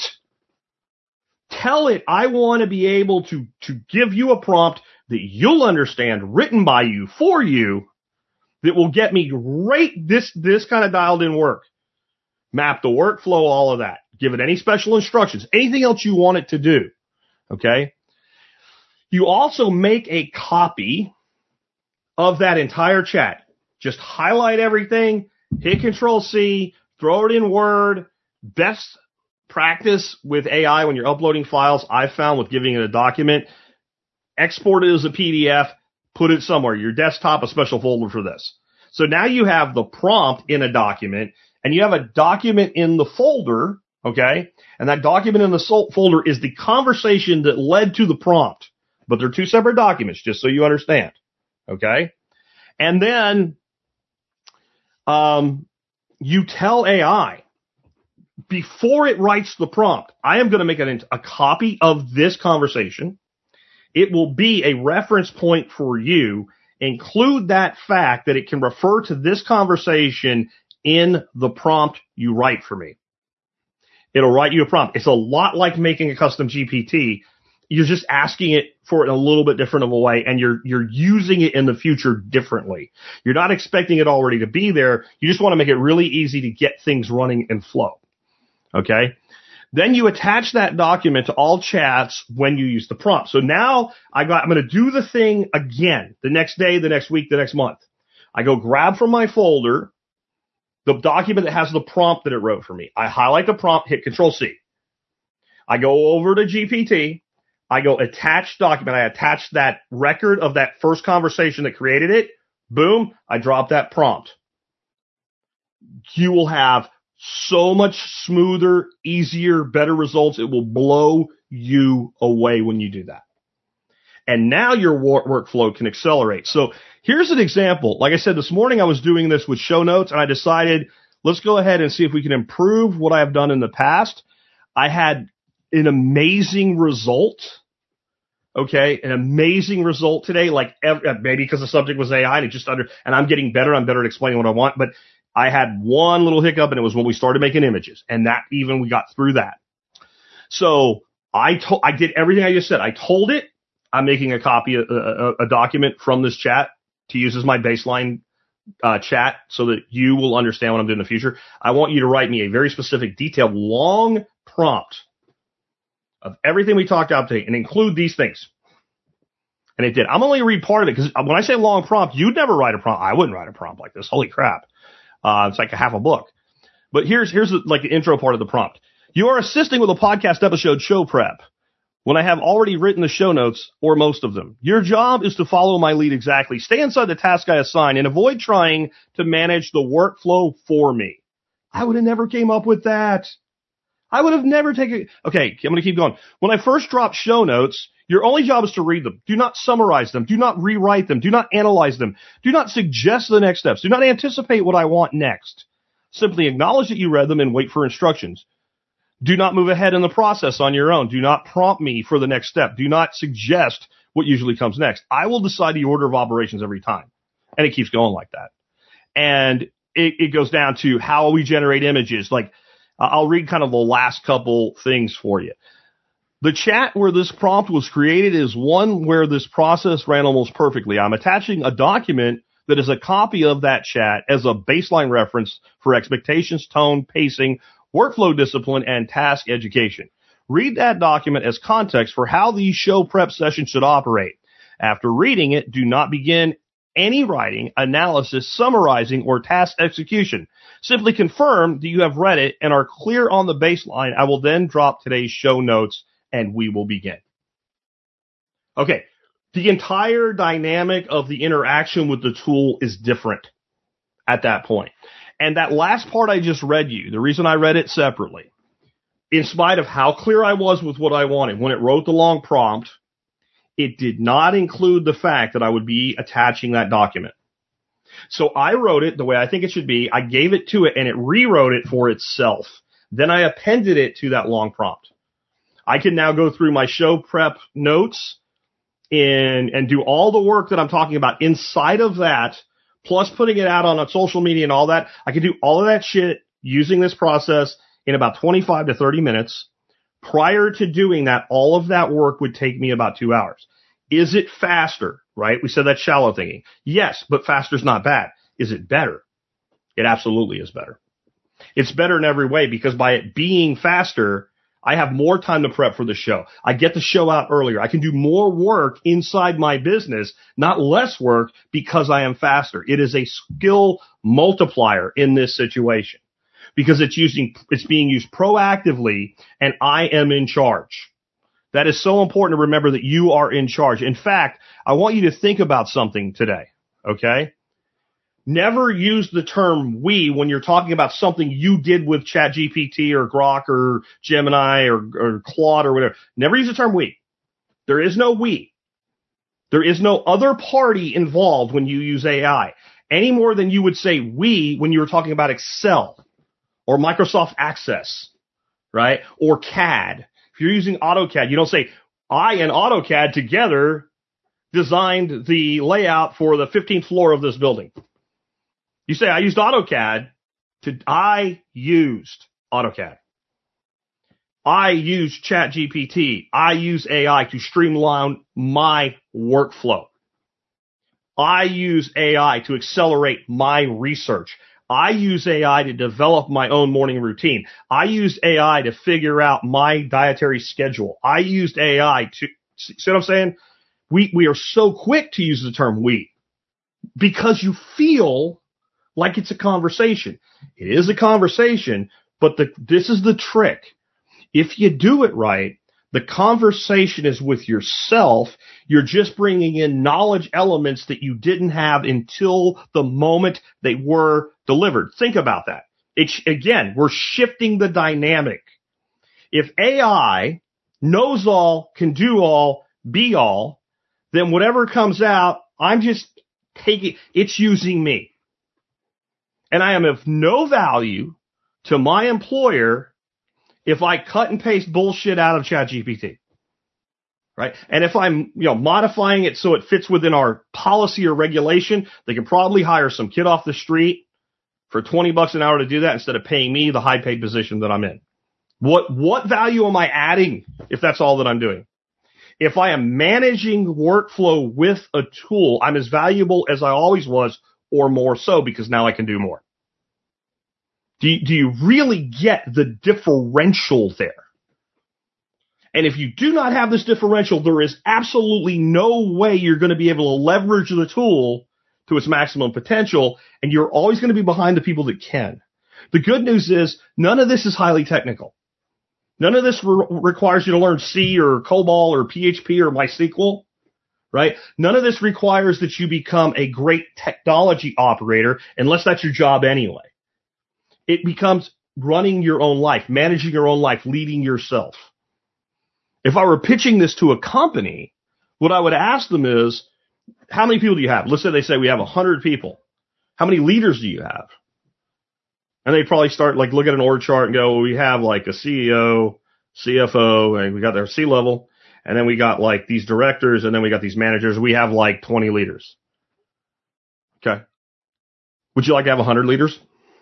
S2: Tell it I want to be able to, to give you a prompt that you'll understand, written by you, for you, that will get me right this, this kind of dialed in work. Map the workflow, all of that. Give it any special instructions, anything else you want it to do. Okay? You also make a copy of that entire chat. Just highlight everything, hit Control C, throw it in Word. Best practice with A I when you're uploading files, I've found, with giving it a document, export it as a P D F, put it somewhere, your desktop, a special folder for this. So now you have the prompt in a document, and you have a document in the folder, okay? And that document in the sol- folder is the conversation that led to the prompt. But they're two separate documents, just so you understand, okay? And then um, you tell A I, before it writes the prompt, I am going to make a, a copy of this conversation. It will be a reference point for you. Include that fact that it can refer to this conversation in the prompt you write for me. It'll write you a prompt. It's a lot like making a custom G P T. You're just asking it for it in a little bit different of a way, and you're you're using it in the future differently. You're not expecting it already to be there. You just want to make it really easy to get things running and flow. Okay? Then you attach that document to all chats when you use the prompt. So now I got, I'm going to do the thing again the next day, the next week, the next month. I go grab from my folder the document that has the prompt that it wrote for me. I highlight the prompt, hit Control C. I go over to G P T. I go attach document. I attach that record of that first conversation that created it. Boom. I drop that prompt. You will have so much smoother, easier, better results. It will blow you away when you do that. And now your wor- workflow can accelerate. So here's an example. Like I said, this morning I was doing this with show notes, and I decided, let's go ahead and see if we can improve what I've done in the past. I had an amazing result. Okay, an amazing result today. Like every, maybe because the subject was A I, and it just under, and I'm getting better. I'm better at explaining what I want. But I had one little hiccup, and it was when we started making images, and that even we got through that. So I told, I did everything I just said. I told it I'm making a copy, a, a, a document from this chat to use as my baseline uh, chat, so that you will understand what I'm doing in the future. I want you to write me a very specific, detailed, long prompt of everything we talked about today, and include these things. And it did. I'm only read part of it, because when I say long prompt, you'd never write a prompt. I wouldn't write a prompt like this. Holy crap. Uh, it's like a half a book. But here's, here's the, like the intro part of the prompt. You are assisting with a podcast episode show prep when I have already written the show notes, or most of them. Your job is to follow my lead exactly. Stay inside the task I assign and avoid trying to manage the workflow for me. I would have never came up with that. I would have never taken... Okay, I'm going to keep going. When I first dropped show notes, your only job is to read them. Do not summarize them. Do not rewrite them. Do not analyze them. Do not suggest the next steps. Do not anticipate what I want next. Simply acknowledge that you read them and wait for instructions. Do not move ahead in the process on your own. Do not prompt me for the next step. Do not suggest what usually comes next. I will decide the order of operations every time. And it keeps going like that. And it, it goes down to how we generate images. Like, uh, I'll read kind of the last couple things for you. The chat where this prompt was created is one where this process ran almost perfectly. I'm attaching a document that is a copy of that chat as a baseline reference for expectations, tone, pacing, workflow discipline, and task education. Read that document as context for how these show prep sessions should operate. After reading it, do not begin any writing, analysis, summarizing, or task execution. Simply confirm that you have read it and are clear on the baseline. I will then drop today's show notes and we will begin. Okay, the entire dynamic of the interaction with the tool is different at that point. And that last part I just read you, the reason I read it separately, in spite of how clear I was with what I wanted, when it wrote the long prompt, it did not include the fact that I would be attaching that document. So I wrote it the way I think it should be. I gave it to it and it rewrote it for itself. Then I appended it to that long prompt. I can now go through my show prep notes and, and do all the work that I'm talking about inside of that, plus putting it out on social media and all that. I can do all of that shit using this process in about twenty-five to thirty minutes. Prior to doing that, all of that work would take me about two hours. Is it faster, right? We said that's shallow thinking. Yes, but faster's not bad. Is it better? It absolutely is better. It's better in every way because by it being faster, I have more time to prep for the show. I get the show out earlier. I can do more work inside my business, not less work, because I am faster. It is a skill multiplier in this situation because it's using, it's being used proactively and I am in charge. That is so important to remember that you are in charge. In fact, I want you to think about something today. Okay. Never use the term we when you're talking about something you did with ChatGPT or Grok or Gemini or, or Claude or whatever. Never use the term we. There is no we. There is no other party involved when you use A I, any more than you would say we when you were talking about Excel or Microsoft Access, right? Or C A D. If you're using AutoCAD, you don't say I and AutoCAD together designed the layout for the fifteenth floor of this building. You say, I used AutoCAD to, I used AutoCAD. I used ChatGPT. I use A I to streamline my workflow. I use A I to accelerate my research. I use A I to develop my own morning routine. I used A I to figure out my dietary schedule. I used A I to, see what I'm saying? We, we are so quick to use the term we because you feel like it's a conversation. It is a conversation, but the, this is the trick. If you do it right, the conversation is with yourself. You're just bringing in knowledge elements that you didn't have until the moment they were delivered. Think about that. It's, again, we're shifting the dynamic. If A I knows all, can do all, be all, then whatever comes out, I'm just taking, it's using me. And I am of no value to my employer if I cut and paste bullshit out of ChatGPT, right? And if I'm, you know, modifying it so it fits within our policy or regulation, they can probably hire some kid off the street for twenty bucks an hour to do that instead of paying me the high paid position that I'm in. What, what value am I adding if that's all that I'm doing? If I am managing workflow with a tool, I'm as valuable as I always was or more so because now I can do more. Do you, do you really get the differential there? And if you do not have this differential, there is absolutely no way you're going to be able to leverage the tool to its maximum potential, and you're always going to be behind the people that can. The good news is none of this is highly technical. None of this re- requires you to learn C or COBOL or P H P or MySQL, right? None of this requires that you become a great technology operator unless that's your job anyway. It becomes running your own life, managing your own life, leading yourself. If I were pitching this to a company, what I would ask them is, how many people do you have? Let's say they say we have one hundred people. How many leaders do you have? And they probably start like look at an org chart and go, well, we have like a C E O, C F O, and we got their C-level, and then we got like these directors, and then we got these managers. We have like twenty leaders. Okay. Would you like to have one hundred leaders?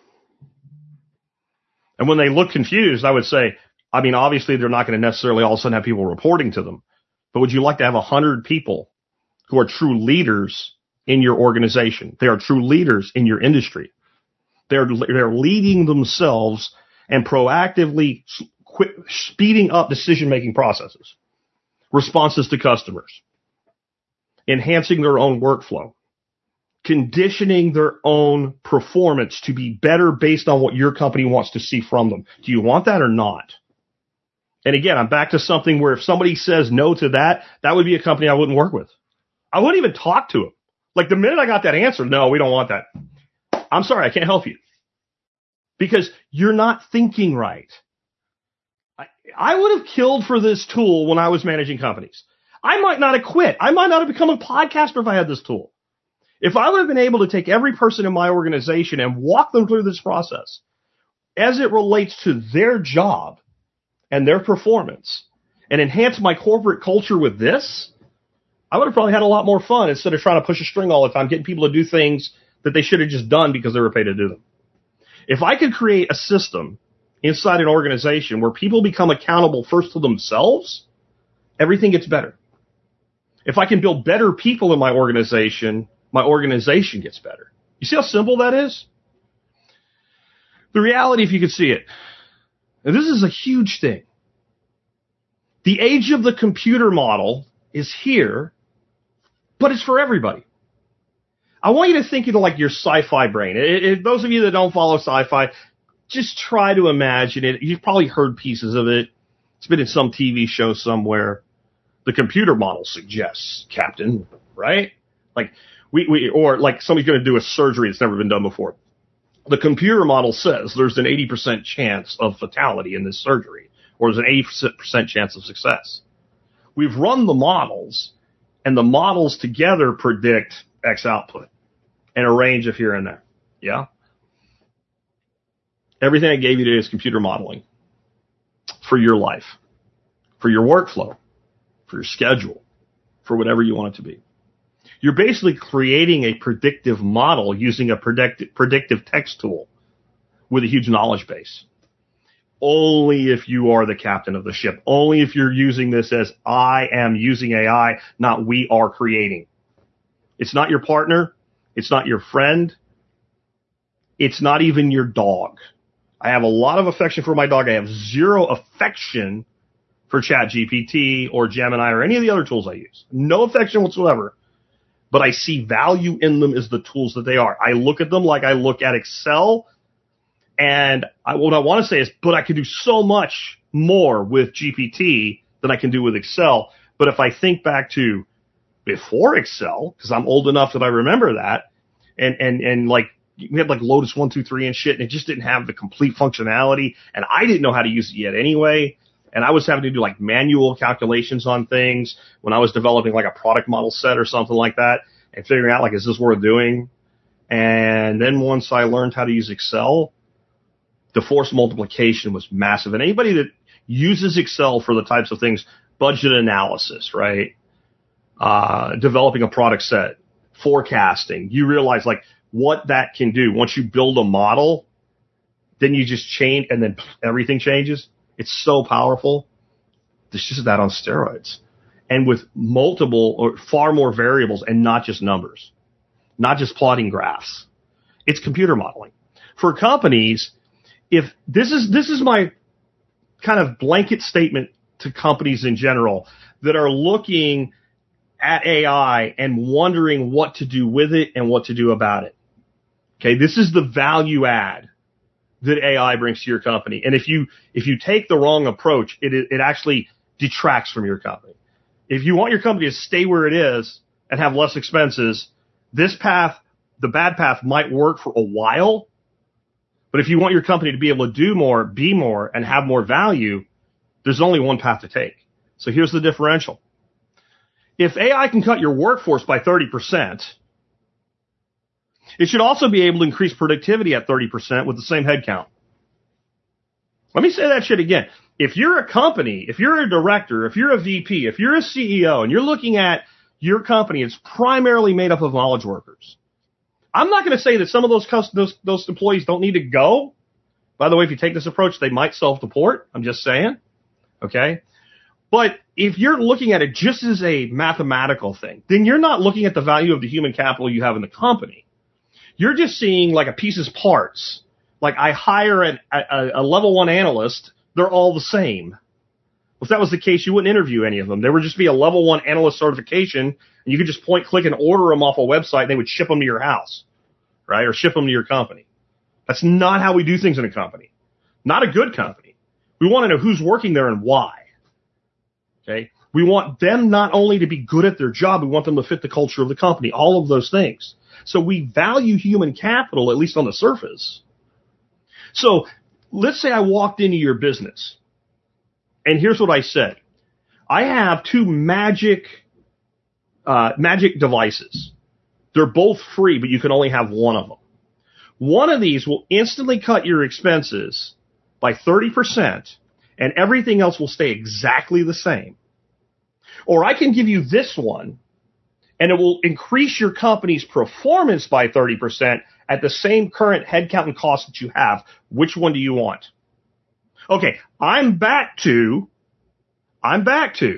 S2: And when they look confused, I would say, I mean, obviously they're not going to necessarily all of a sudden have people reporting to them, but would you like to have one hundred people who are true leaders in your organization? They are true leaders in your industry. They're, they're leading themselves and proactively quit, speeding up decision-making processes, responses to customers, enhancing their own workflow, conditioning their own performance to be better based on what your company wants to see from them. Do you want that or not? And again, I'm back to something where if somebody says no to that, that would be a company I wouldn't work with. I wouldn't even talk to them. Like the minute I got that answer, no, we don't want that. I'm sorry, I can't help you. Because you're not thinking right. I, I would have killed for this tool when I was managing companies. I might not have quit. I might not have become a podcaster if I had this tool. If I would have been able to take every person in my organization and walk them through this process as it relates to their job and their performance and enhance my corporate culture with this, I would have probably had a lot more fun instead of trying to push a string all the time, getting people to do things that they should have just done because they were paid to do them. If I could create a system inside an organization where people become accountable first to themselves, everything gets better. If I can build better people in my organization, my organization gets better. You see how simple that is? The reality, if you could see it, and this is a huge thing. The age of the computer model is here, but it's for everybody. I want you to think of like your sci-fi brain. It, it, those of you that don't follow sci-fi, just try to imagine it. You've probably heard pieces of it. It's been in some T V show somewhere. The computer model suggests, Captain, right? Like we, we or like somebody's going to do a surgery that's never been done before. The computer model says there's an eighty percent chance of fatality in this surgery, or there's an eighty percent chance of success. We've run the models, and the models together predict X output and a range of here and there. Yeah? Everything I gave you today is computer modeling for your life, for your workflow, for your schedule, for whatever you want it to be. You're basically creating a predictive model using a predict- predictive text tool with a huge knowledge base. Only if you are the captain of the ship. Only if you're using this as I am using A I, not we are creating. It's not your partner. It's not your friend. It's not even your dog. I have a lot of affection for my dog. I have zero affection for ChatGPT or Gemini or any of the other tools I use. No affection whatsoever. But I see value in them as the tools that they are. I look at them like I look at Excel. And I, what I want to say is, but I can do so much more with G P T than I can do with Excel. But if I think back to before Excel, because I'm old enough that I remember that, and, and, and like, we had like Lotus one, two, three and shit, and it just didn't have the complete functionality, and I didn't know how to use it yet anyway, and I was having to do like manual calculations on things when I was developing like a product model set or something like that, and figuring out like, is this worth doing? And then once I learned how to use Excel, the force multiplication was massive. And anybody that uses Excel for the types of things, budget analysis, right? Uh, developing a product set, forecasting, you realize like what that can do. Once you build a model, then you just change and then everything changes. It's so powerful. This is that on steroids and with multiple or far more variables and not just numbers, not just plotting graphs. It's computer modeling for companies. If this is, this is my kind of blanket statement to companies in general that are looking at A I and wondering what to do with it and what to do about it. Okay, this is the value add that A I brings to your company. And if you if you take the wrong approach, it it actually detracts from your company. If you want your company to stay where it is and have less expenses, this path, the bad path, might work for a while. But if you want your company to be able to do more, be more, and have more value, there's only one path to take. So here's the differential. If A I can cut your workforce by thirty percent, it should also be able to increase productivity at thirty percent with the same headcount. Let me say that shit again. If you're a company, if you're a director, if you're a V P, if you're a C E O, and you're looking at your company, it's primarily made up of knowledge workers. I'm not going to say that some of those, those those employees don't need to go. By the way, if you take this approach, they might self-deport. I'm just saying. Okay? But if you're looking at it just as a mathematical thing, then you're not looking at the value of the human capital you have in the company. You're just seeing like a piece's parts. Like I hire an, a, a level one analyst, they're all the same. If that was the case, you wouldn't interview any of them. There would just be a level one analyst certification, and you could just point, click, and order them off a website, and they would ship them to your house, right? Or ship them to your company. That's not how we do things in a company. Not a good company. We want to know who's working there and why. Okay? We want them not only to be good at their job, we want them to fit the culture of the company, all of those things. So we value human capital, at least on the surface. So let's say I walked into your business, and here's what I said. I have two magic uh, magic devices. They're both free, but you can only have one of them. One of these will instantly cut your expenses by thirty percent, and everything else will stay exactly the same. Or I can give you this one, and it will increase your company's performance by thirty percent at the same current headcount and cost that you have. Which one do you want? Okay, I'm back to, I'm back to,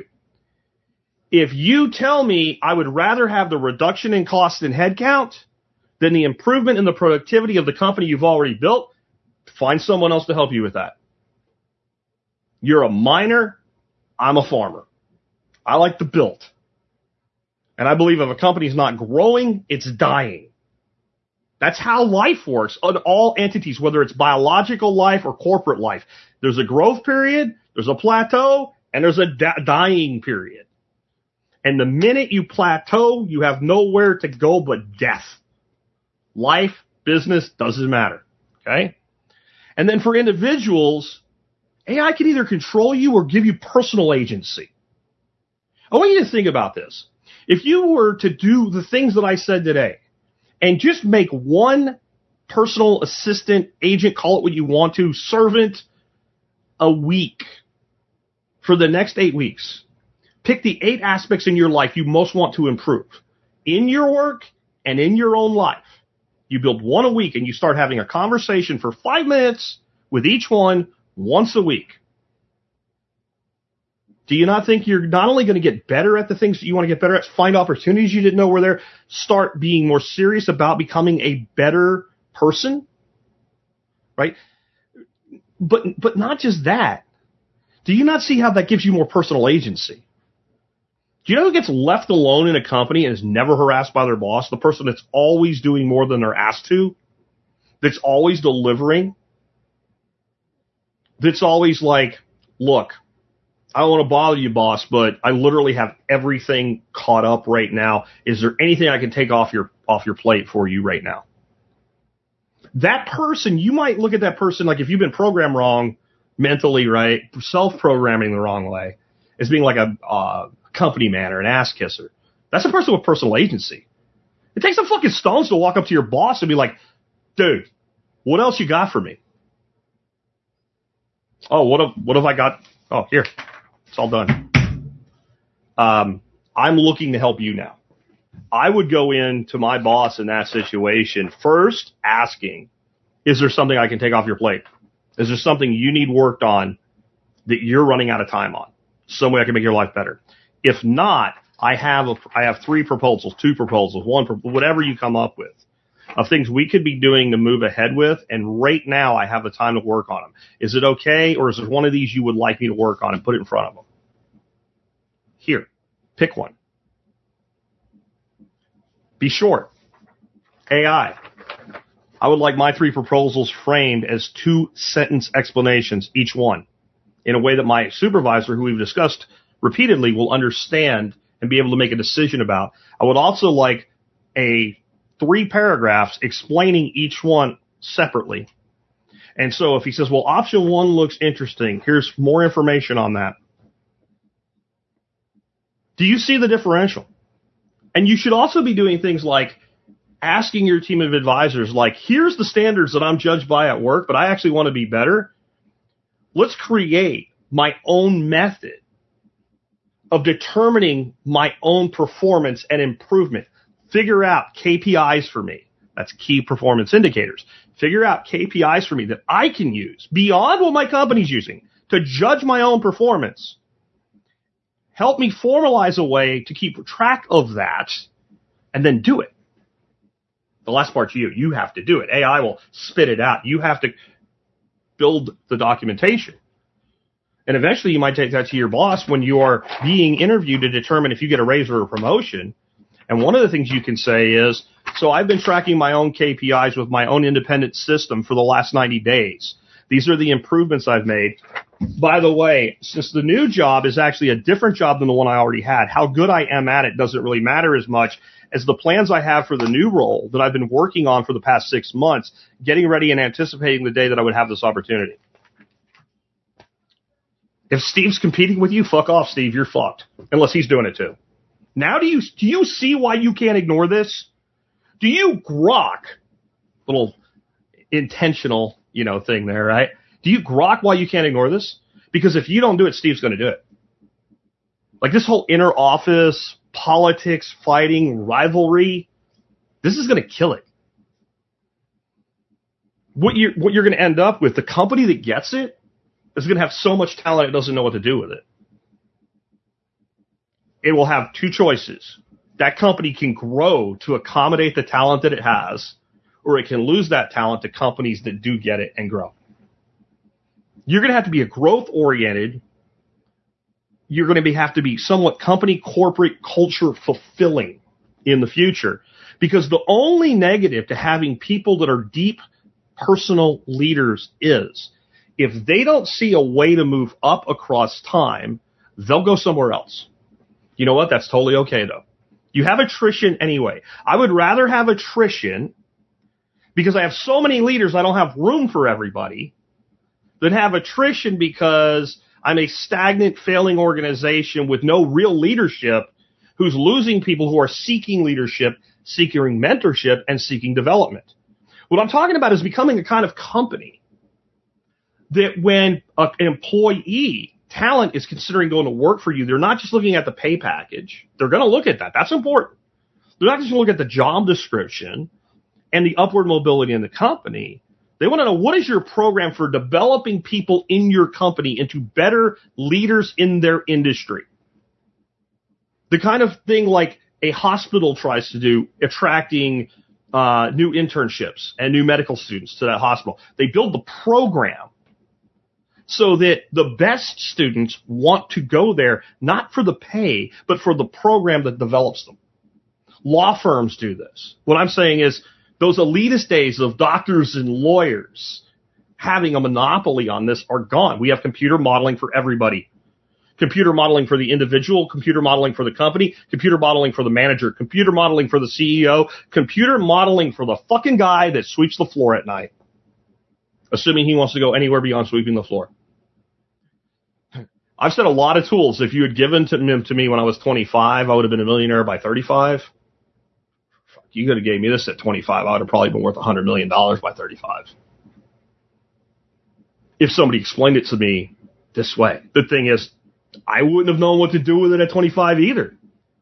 S2: if you tell me I would rather have the reduction in cost and headcount than the improvement in the productivity of the company you've already built, find someone else to help you with that. You're a miner, I'm a farmer. I like the build. And I believe if a company's not growing, it's dying. That's how life works on all entities, whether it's biological life or corporate life. There's a growth period, there's a plateau, and there's a da- dying period. And the minute you plateau, you have nowhere to go but death. Life, business, doesn't matter. Okay? And then for individuals, A I can either control you or give you personal agency. I want you to think about this. If you were to do the things that I said today, and just make one personal assistant, agent, call it what you want to, servant a week for the next eight weeks. Pick the eight aspects in your life you most want to improve. In your work and in your own life. You build one a week and you start having a conversation for five minutes with each one once a week. Do you not think you're not only going to get better at the things that you want to get better at, find opportunities you didn't know were there, start being more serious about becoming a better person? Right? But, but not just that. Do you not see how that gives you more personal agency? Do you know who gets left alone in a company and is never harassed by their boss? The person that's always doing more than they're asked to, that's always delivering, that's always like, look, I don't want to bother you, boss, but I literally have everything caught up right now. Is there anything I can take off your off your plate for you right now? That person, you might look at that person like if you've been programmed wrong mentally, right, self-programming the wrong way, as being like a uh, company man or an ass kisser. That's a person with personal agency. It takes some fucking stones to walk up to your boss and be like, dude, what else you got for me? Oh, what have, what have I got? Oh, here. It's all done. Um, I'm looking to help you now. I would go in to my boss in that situation first asking, is there something I can take off your plate? Is there something you need worked on that you're running out of time on? Some way I can make your life better. If not, I have a, I have three proposals, two proposals, one, whatever you come up with, of things we could be doing to move ahead with, and right now I have the time to work on them. Is it okay, or is there one of these you would like me to work on and put it in front of them? Here, pick one. Be short. A I. I would like my three proposals framed as two-sentence explanations, each one, in a way that my supervisor, who we've discussed repeatedly, will understand and be able to make a decision about. I would also like a three paragraphs explaining each one separately. And so if he says, well, option one looks interesting, here's more information on that. Do you see the differential? And you should also be doing things like asking your team of advisors, like, here's the standards that I'm judged by at work, but I actually want to be better. Let's create my own method of determining my own performance and improvement. Figure out K P Is for me. That's key performance indicators. Figure out K P Is for me that I can use beyond what my company's using to judge my own performance. Help me formalize a way to keep track of that and then do it. The last part's you. You have to do it. A I will spit it out. You have to build the documentation. And eventually you might take that to your boss when you are being interviewed to determine if you get a raise or a promotion. And one of the things you can say is, so I've been tracking my own K P Is with my own independent system for the last ninety days. These are the improvements I've made. By the way, since the new job is actually a different job than the one I already had, how good I am at it doesn't really matter as much as the plans I have for the new role that I've been working on for the past six months, getting ready and anticipating the day that I would have this opportunity. If Steve's competing with you, fuck off, Steve. You're fucked. Unless he's doing it too. Now do you do you see why you can't ignore this? Do you grok, little intentional, you know, thing there, right? Do you grok why you can't ignore this? Because if you don't do it, Steve's going to do it. Like this whole inner office, politics, fighting, rivalry, this is going to kill it. What you're, what you're going to end up with, the company that gets it is going to have so much talent it doesn't know what to do with it. It will have two choices. That company can grow to accommodate the talent that it has, or it can lose that talent to companies that do get it and grow. You're going to have to be a growth-oriented. You're going to be, have to be somewhat company, corporate, culture fulfilling in the future. Because the only negative to having people that are deep personal leaders is if they don't see a way to move up across time, they'll go somewhere else. You know what? That's totally okay, though. You have attrition anyway. I would rather have attrition because I have so many leaders, I don't have room for everybody, than have attrition because I'm a stagnant, failing organization with no real leadership who's losing people who are seeking leadership, seeking mentorship, and seeking development. What I'm talking about is becoming a kind of company that when an employee, talent is considering going to work for you, they're not just looking at the pay package. They're going to look at that. That's important. They're not just going to look at the job description and the upward mobility in the company. They want to know, what is your program for developing people in your company into better leaders in their industry? The kind of thing like a hospital tries to do, attracting uh, new internships and new medical students to that hospital. They build the program so that the best students want to go there, not for the pay, but for the program that develops them. Law firms do this. What I'm saying is those elitist days of doctors and lawyers having a monopoly on this are gone. We have computer modeling for everybody. Computer modeling for the individual, computer modeling for the company, computer modeling for the manager, computer modeling for the C E O, computer modeling for the fucking guy that sweeps the floor at night, assuming he wants to go anywhere beyond sweeping the floor. I've said a lot of tools. If you had given them to me when I was twenty-five, I would have been a millionaire by thirty-five. Fuck, you could have gave me this at twenty-five, I would have probably been worth one hundred million dollars by thirty-five. If somebody explained it to me this way. The thing is, I wouldn't have known what to do with it at twenty-five either.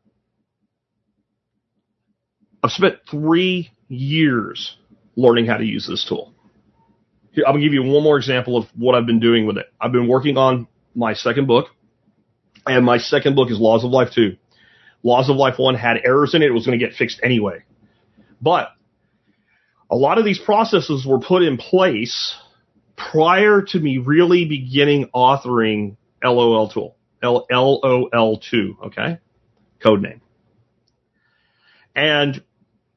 S2: I've spent three years learning how to use this tool. Here, I'm going to give you one more example of what I've been doing with it. I've been working on my second book, and my second book is Laws of Life two. Laws of Life one had errors in it. It was going to get fixed anyway. But a lot of these processes were put in place prior to me really beginning authoring L O L tool. L O L two, okay? Code name. And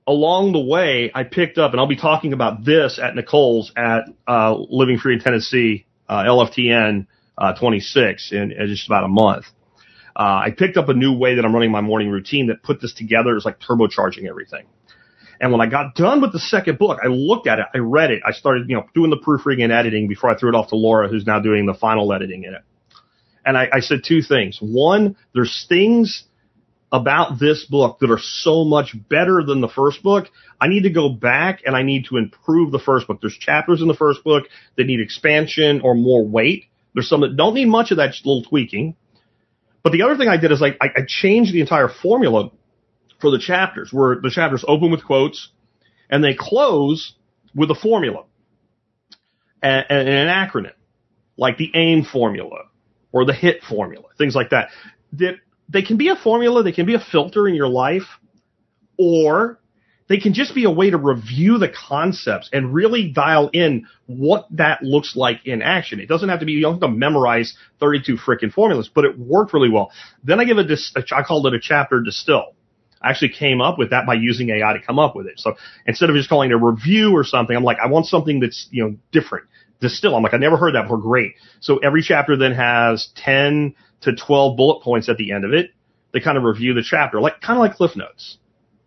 S2: along the way, I picked up, and I'll be talking about this at Nicole's at uh, Living Free in Tennessee, uh, L F T N uh, twenty-six in, in just about a month. Uh, I picked up a new way that I'm running my morning routine that put this together. It's like turbocharging everything. And when I got done with the second book, I looked at it, I read it, I started, you know, doing the proofreading and editing before I threw it off to Laura, who's now doing the final editing in it. And I, I said two things. One, there's things about this book that are so much better than the first book. I need to go back and I need to improve the first book. There's chapters in the first book that need expansion or more weight. There's some that don't need much of that, just a little tweaking. But the other thing I did is like I, I changed the entire formula for the chapters, where the chapters open with quotes and they close with a formula and, and an acronym, like the AIM formula or the HIT formula, things like that. That they can be a formula, they can be a filter in your life, or they can just be a way to review the concepts and really dial in what that looks like in action. It doesn't have to be, you don't have to memorize thirty-two frickin' formulas, but it worked really well. Then I give a, dis, I called it a chapter distill. I actually came up with that by using A I to come up with it. So instead of just calling it a review or something, I'm like, I want something that's, you know, different. Distill. I'm like, I never heard that before. Great. So every chapter then has ten to twelve bullet points at the end of it. They kind of review the chapter, like kind of like Cliff Notes.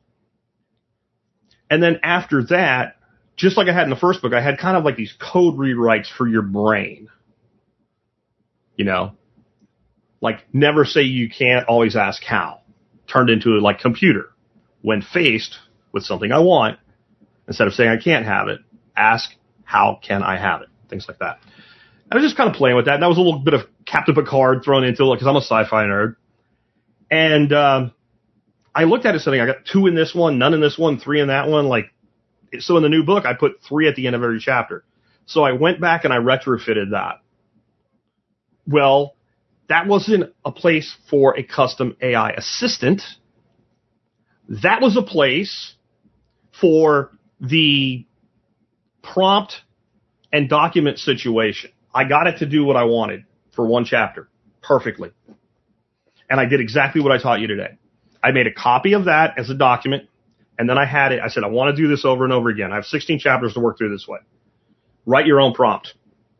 S2: And then after that, just like I had in the first book, I had kind of like these code rewrites for your brain. You know, like never say you can't, always ask how. Turned into like computer. When faced with something I want, instead of saying I can't have it, ask how can I have it? Things like that. I was just kind of playing with that. And that was a little bit of Captain Picard thrown into it because I'm a sci-fi nerd. And um, I looked at it saying I got two in this one, none in this one, three in that one. Like, so in the new book, I put three at the end of every chapter. So I went back and I retrofitted that. Well, that wasn't a place for a custom A I assistant. That was a place for the prompt and document situation. I got it to do what I wanted for one chapter perfectly. And I did exactly what I taught you today. I made a copy of that as a document, and then I had it. I said, I want to do this over and over again. I have sixteen chapters to work through this way. Write your own prompt.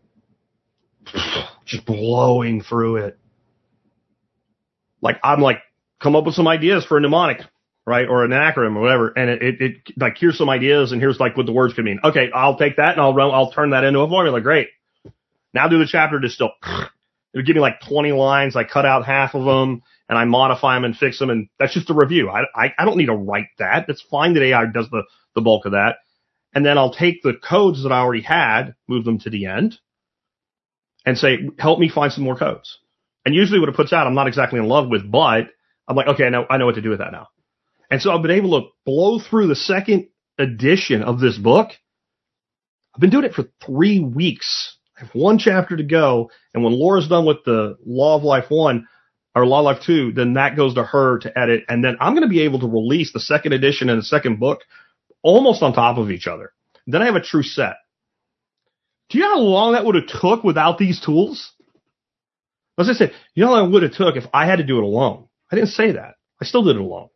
S2: Just blowing through it. Like, I'm like, come up with some ideas for a mnemonic, right? Or an acronym or whatever. And it, it, it like, here's some ideas and here's like what the words could mean. Okay, I'll take that and I'll run, I'll turn that into a formula. Great. Now do the chapter distill. It would give me like twenty lines. I cut out half of them and I modify them and fix them. And that's just a review. I, I, I don't need to write that. It's fine that A I does the, the bulk of that. And then I'll take the codes that I already had, move them to the end and say, help me find some more codes. And usually what it puts out, I'm not exactly in love with, but I'm like, okay, I know, I know what to do with that now. And so I've been able to blow through the second edition of this book. I've been doing it for three weeks. I have one chapter to go. And when Laura's done with the Law of Life one or Law of Life two, then that goes to her to edit. And then I'm going to be able to release the second edition and the second book almost on top of each other. Then I have a true set. Do you know how long that would have took without these tools? As I said, you know how long it would have took if I had to do it alone. I didn't say that. I still did it alone.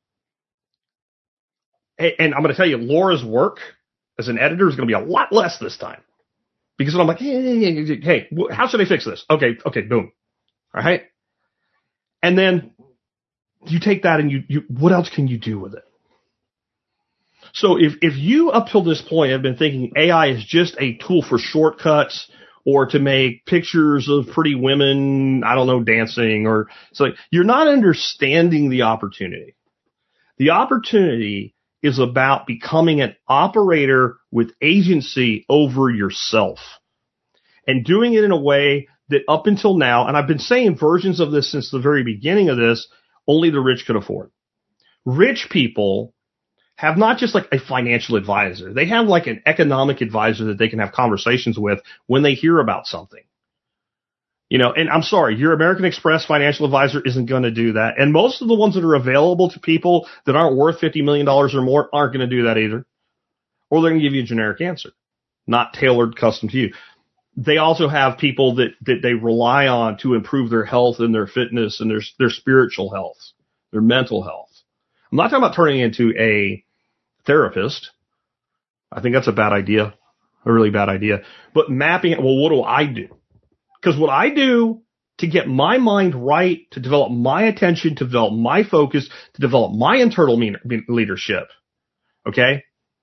S2: And I'm going to tell you, Laura's work as an editor is going to be a lot less this time. Because I'm like, hey, hey, hey, hey, how should I fix this? Okay, okay, boom. All right. And then you take that and you, you what else can you do with it? So if, if you up till this point have been thinking A I is just a tool for shortcuts or to make pictures of pretty women, I don't know, dancing, or so, you're not understanding the opportunity. The opportunity is about becoming an operator with agency over yourself and doing it in a way that up until now, and I've been saying versions of this since the very beginning of this, only the rich could afford. Rich people have not just like a financial advisor. They have like an economic advisor that they can have conversations with when they hear about something. You know, and I'm sorry, your American Express financial advisor isn't going to do that. And most of the ones that are available to people that aren't worth fifty million dollars or more aren't going to do that either. Or they're going to give you a generic answer, not tailored custom to you. They also have people that, that they rely on to improve their health and their fitness and their, their spiritual health, their mental health. I'm not talking about turning into a therapist. I think that's a bad idea, a really bad idea. But mapping it, well, what do I do? Because what I do to get my mind right, to develop my attention, to develop my focus, to develop my internal leadership, okay,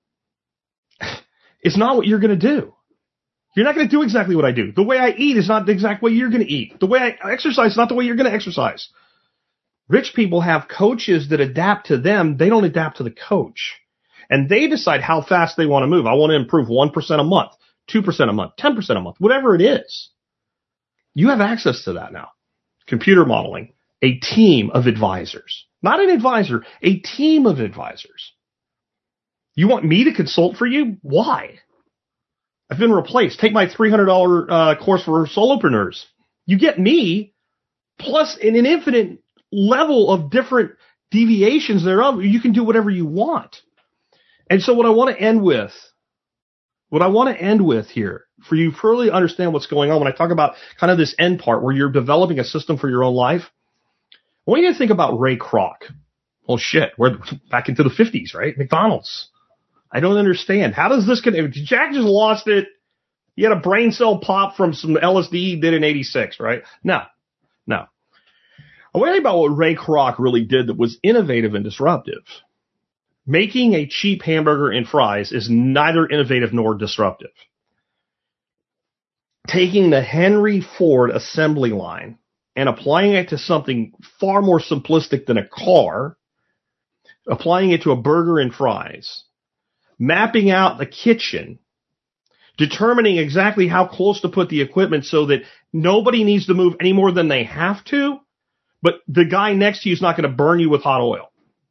S2: it's not what you're going to do. You're not going to do exactly what I do. The way I eat is not the exact way you're going to eat. The way I exercise is not the way you're going to exercise. Rich people have coaches that adapt to them. They don't adapt to the coach. And they decide how fast they want to move. I want to improve one percent a month, two percent a month, ten percent a month, whatever it is. You have access to that now. Computer modeling, a team of advisors. Not an advisor, a team of advisors. You want me to consult for you? Why? I've been replaced. Take my three hundred dollars uh, course for solopreneurs. You get me, plus in an infinite level of different deviations thereof. You can do whatever you want. And so what I want to end with, what I want to end with here, for you to really understand what's going on when I talk about kind of this end part where you're developing a system for your own life, I want you to think about Ray Kroc. Well, shit, we're back into the fifties, right? McDonald's. I don't understand. How does this connect? Jack just lost it. He had a brain cell pop from some L S D he did in eighty-six, right? No, no. I want to think about what Ray Kroc really did that was innovative and disruptive. Making a cheap hamburger and fries is neither innovative nor disruptive. Taking the Henry Ford assembly line and applying it to something far more simplistic than a car, applying it to a burger and fries, mapping out the kitchen, determining exactly how close to put the equipment so that nobody needs to move any more than they have to, but the guy next to you is not going to burn you with hot oil.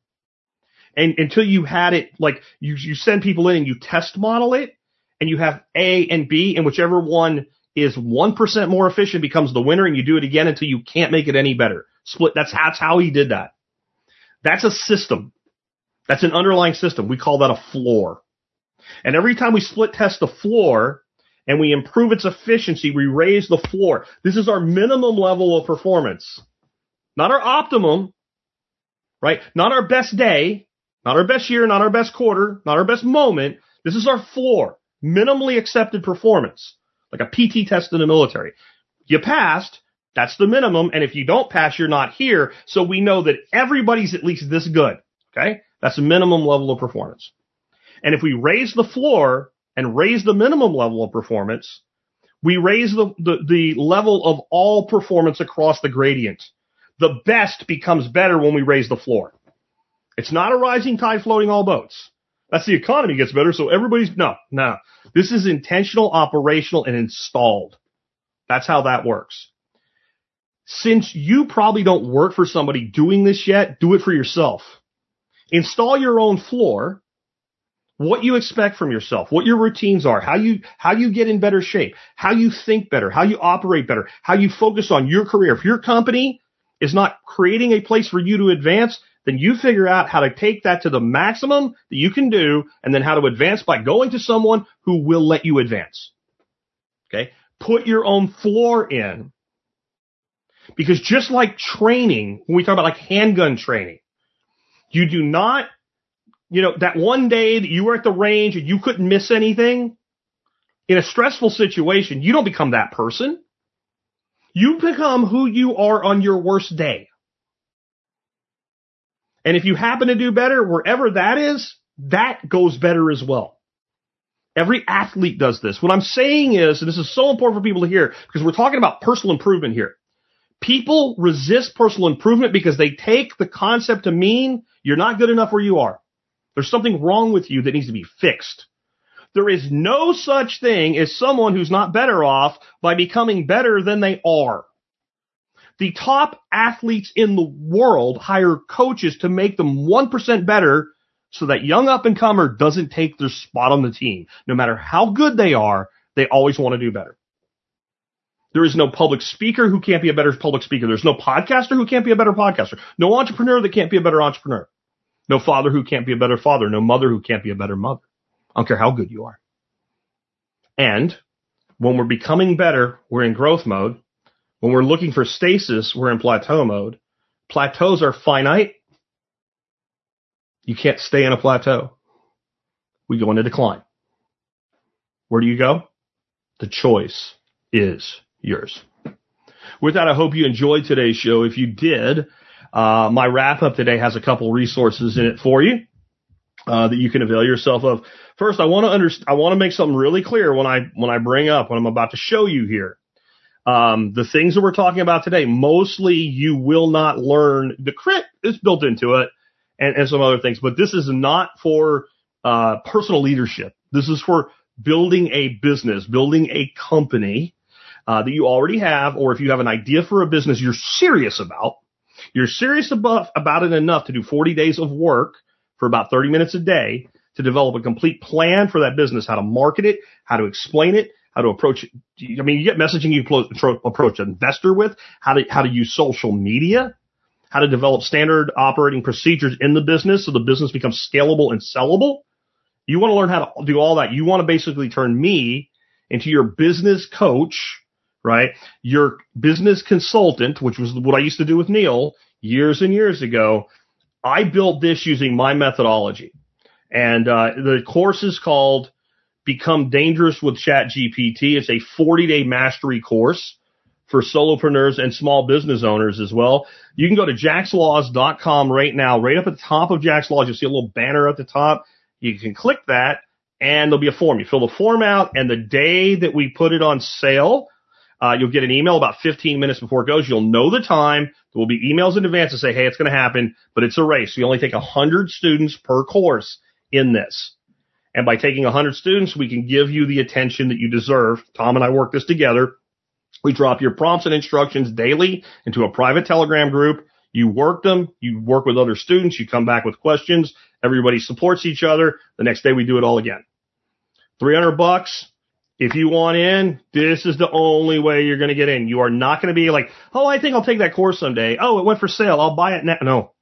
S2: And until you had it, like you, you send people in and you test model it, and you have A and B, and whichever one is one percent more efficient becomes the winner, and you do it again until you can't make it any better. Split. That's, that's how he did that. That's a system. That's an underlying system. We call that a floor. And every time we split test the floor and we improve its efficiency, we raise the floor. This is our minimum level of performance. Not our optimum, right? Not our best day, not our best year, not our best quarter, not our best moment. This is our floor. Minimally accepted performance. Like a P T test in the military. You passed, that's the minimum, and if you don't pass, you're not here, so we know that everybody's at least this good, okay? That's the minimum level of performance. And if we raise the floor and raise the minimum level of performance, we raise the, the, the level of all performance across the gradient. The best becomes better when we raise the floor. It's not a rising tide floating all boats. That's the economy gets better, so everybody's, no, no. This is intentional, operational, and installed. That's how that works. Since you probably don't work for somebody doing this yet, do it for yourself. Install your own floor, what you expect from yourself, what your routines are, how you, how you get in better shape, how you think better, how you operate better, how you focus on your career. If your company is not creating a place for you to advance, then you figure out how to take that to the maximum that you can do, and then how to advance by going to someone who will let you advance. Okay? Put your own floor in. Because just like training, when we talk about like handgun training, you do not, you know, that one day that you were at the range and you couldn't miss anything, in a stressful situation, you don't become that person. You become who you are on your worst day. And if you happen to do better, wherever that is, that goes better as well. Every athlete does this. What I'm saying is, and this is so important for people to hear, because we're talking about personal improvement here. People resist personal improvement because they take the concept to mean you're not good enough where you are. There's something wrong with you that needs to be fixed. There is no such thing as someone who's not better off by becoming better than they are. The top athletes in the world hire coaches to make them one percent better so that young up-and-comer doesn't take their spot on the team. No matter how good they are, they always want to do better. There is no public speaker who can't be a better public speaker. There's no podcaster who can't be a better podcaster. No entrepreneur that can't be a better entrepreneur. No father who can't be a better father. No mother who can't be a better mother. I don't care how good you are. And when we're becoming better, we're in growth mode. When we're looking for stasis, we're in plateau mode. Plateaus are finite. You can't stay in a plateau. we go into decline. Where do you go? The choice is yours. With that, I hope you enjoyed today's show. If you did, uh, my wrap-up today has a couple resources in it for you uh, that you can avail yourself of. First, I want to underst- I want to make something really clear when I when I bring up what I'm about to show you here. Um, the things that we're talking about today, mostly you will not learn. The crit is built into it and, and some other things, but this is not for uh, personal leadership. This is for building a business, building a company uh, that you already have, or if you have an idea for a business you're serious about, you're serious about, about it enough to do forty days of work for about thirty minutes a day to develop a complete plan for that business, how to market it, how to explain it, how to approach it. I mean, you get messaging you approach an investor with, how to, how to use social media, how to develop standard operating procedures in the business so the business becomes scalable and sellable. You want to learn how to do all that. You want to basically turn me into your business coach, right? Your business consultant, which was what I used to do with Neil years and years ago. I built this using my methodology. And uh, the course is called Become Dangerous with ChatGPT. It's a forty-day mastery course for solopreneurs and small business owners as well. You can go to jax laws dot com right now. Right up at the top of Jax Laws, you'll see a little banner at the top. You can click that, and there'll be a form. You fill the form out, and the day that we put it on sale, uh, you'll get an email about fifteen minutes before it goes. You'll know the time. There will be emails in advance to say, hey, it's going to happen, but it's a race. So you only take one hundred students per course in this. And by taking one hundred students, we can give you the attention that you deserve. Tom and I work this together. We drop your prompts and instructions daily into a private Telegram group. You work them. You work with other students. You come back with questions. Everybody supports each other. The next day we do it all again. three hundred bucks. If you want in, this is the only way you're going to get in. You are not going to be like, oh, I think I'll take that course someday. Oh, it went for sale. I'll buy it now. No.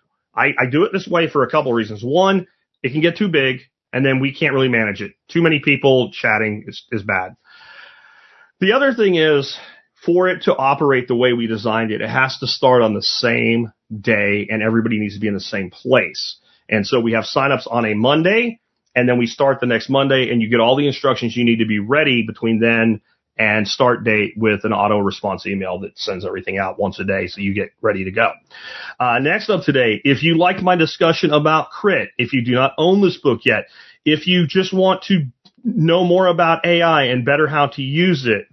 S2: I, I do it this way for a couple of reasons. One, it can get too big, and then we can't really manage it. Too many people chatting is, is bad. The other thing is, for it to operate the way we designed it, it has to start on the same day, and everybody needs to be in the same place. And so we have signups on a Monday, and then we start the next Monday, and you get all the instructions you need to be ready between then and start date with an auto response email that sends everything out once a day so you get ready to go. Uh, next up today, if you liked my discussion about Crit, if you do not own this book yet, if you just want to know more about A I and better how to use it,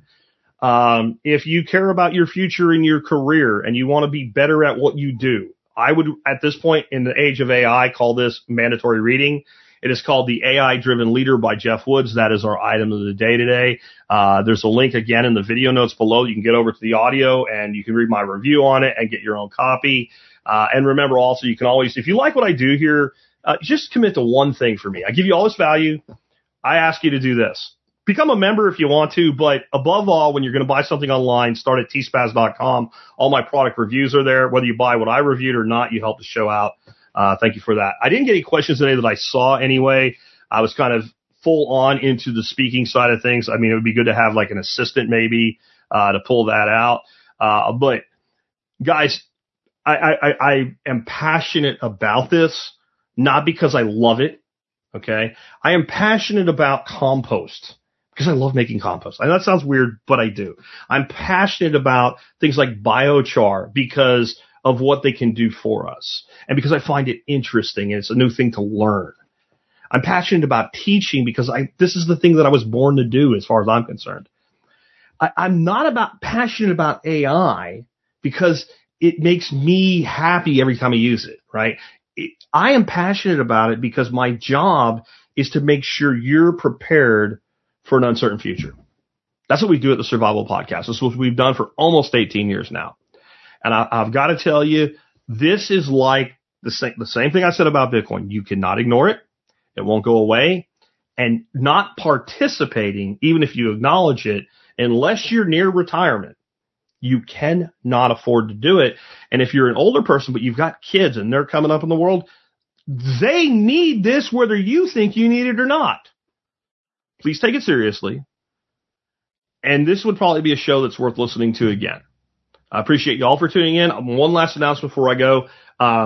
S2: um, if you care about your future in your career and you want to be better at what you do, I would, at this point in the age of A I, call this mandatory reading. It is called The A I-Driven Leader by Jeff Woods. That is our item of the day today. Uh, there's a link again in the video notes below. You can get over to the audio and you can read my review on it and get your own copy. Uh, and remember also, you can always, if you like what I do here, uh, just commit to one thing for me. I give you all this value. I ask you to do this. Become a member if you want to, but above all, when you're going to buy something online, start at t spaz dot com. All my product reviews are there. Whether you buy what I reviewed or not, you help the show out. Uh, thank you for that. I didn't get any questions today that I saw anyway. I was kind of full on into the speaking side of things. I mean, it would be good to have like an assistant maybe uh, to pull that out. Uh, but guys, I, I, I am passionate about this, not because I love it. Okay. I am passionate about compost because I love making compost. I know that sounds weird, but I do. I'm passionate about things like biochar because of what they can do for us and because I find it interesting and it's a new thing to learn. I'm passionate about teaching because I, this is the thing that I was born to do as far as I'm concerned. I, I'm not about passionate about A I because it makes me happy every time I use it, right? It, I am passionate about it because my job is to make sure you're prepared for an uncertain future. That's what we do at the Survival Podcast. This is what we've done for almost eighteen years now. And I, I've got to tell you, this is like the same, the same thing I said about Bitcoin. You cannot ignore it. It won't go away. And not participating, even if you acknowledge it, unless you're near retirement, you cannot afford to do it. And if you're an older person, but you've got kids and they're coming up in the world, they need this whether you think you need it or not. Please take it seriously. And this would probably be a show that's worth listening to again. I appreciate you all for tuning in. One last announcement before I go. Um,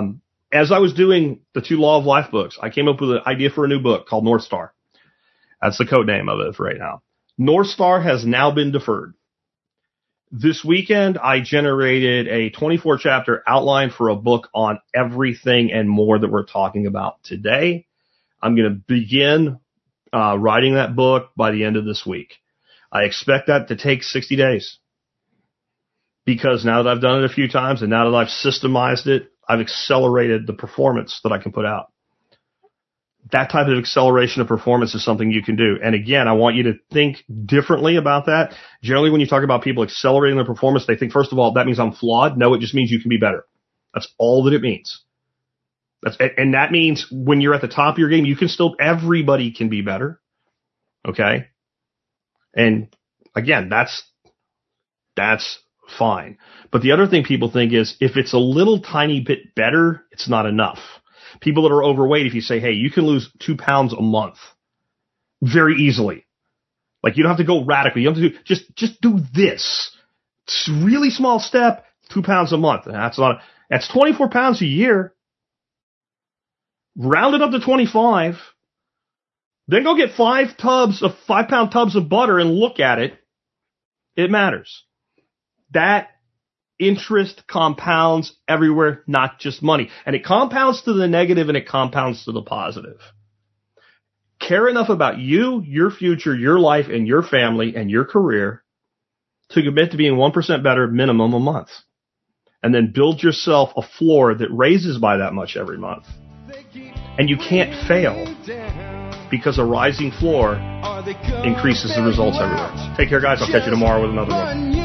S2: as I was doing the two Law of Life books, I came up with an idea for a new book called North Star. That's the code name of it for right now. North Star has now been deferred. This weekend, I generated a twenty-four chapter outline for a book on everything and more that we're talking about today. I'm going to begin uh, writing that book by the end of this week. I expect that to take sixty days because now that I've done it a few times and now that I've systemized it, I've accelerated the performance that I can put out. That type of acceleration of performance is something you can do. And again, I want you to think differently about that. Generally, when you talk about people accelerating their performance, they think, first of all, that means I'm flawed. No, it just means you can be better. That's all that it means. That's, and that means when you're at the top of your game, you can still, everybody can be better. Okay. And again, that's, that's fine. But the other thing people think is if it's a little tiny bit better, it's not enough. People that are overweight, if you say, hey, you can lose two pounds a month very easily. Like you don't have to go radically. You have to do, just, just do this. It's a really small step, two pounds a month. And that's a lot. Of, that's twenty-four pounds a year. Round it up to twenty-five. Then go get five tubs of five pound tubs of butter and look at it. It matters. That interest compounds everywhere, not just money. And it compounds to the negative and it compounds to the positive. Care enough about you, your future, your life, and your family, and your career to commit to being one percent better minimum a month. And then build yourself a floor that raises by that much every month. And you can't fail because a rising floor increases the results everywhere. Take care, guys. I'll catch you tomorrow with another one.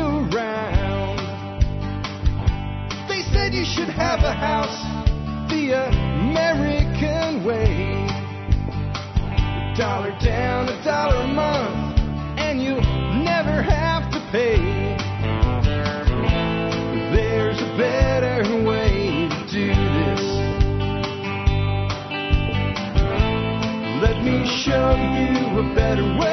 S1: You should have a house the American way. A dollar down, a dollar a month, and you'll never have to pay. There's a better way to do this. Let me show you a better way.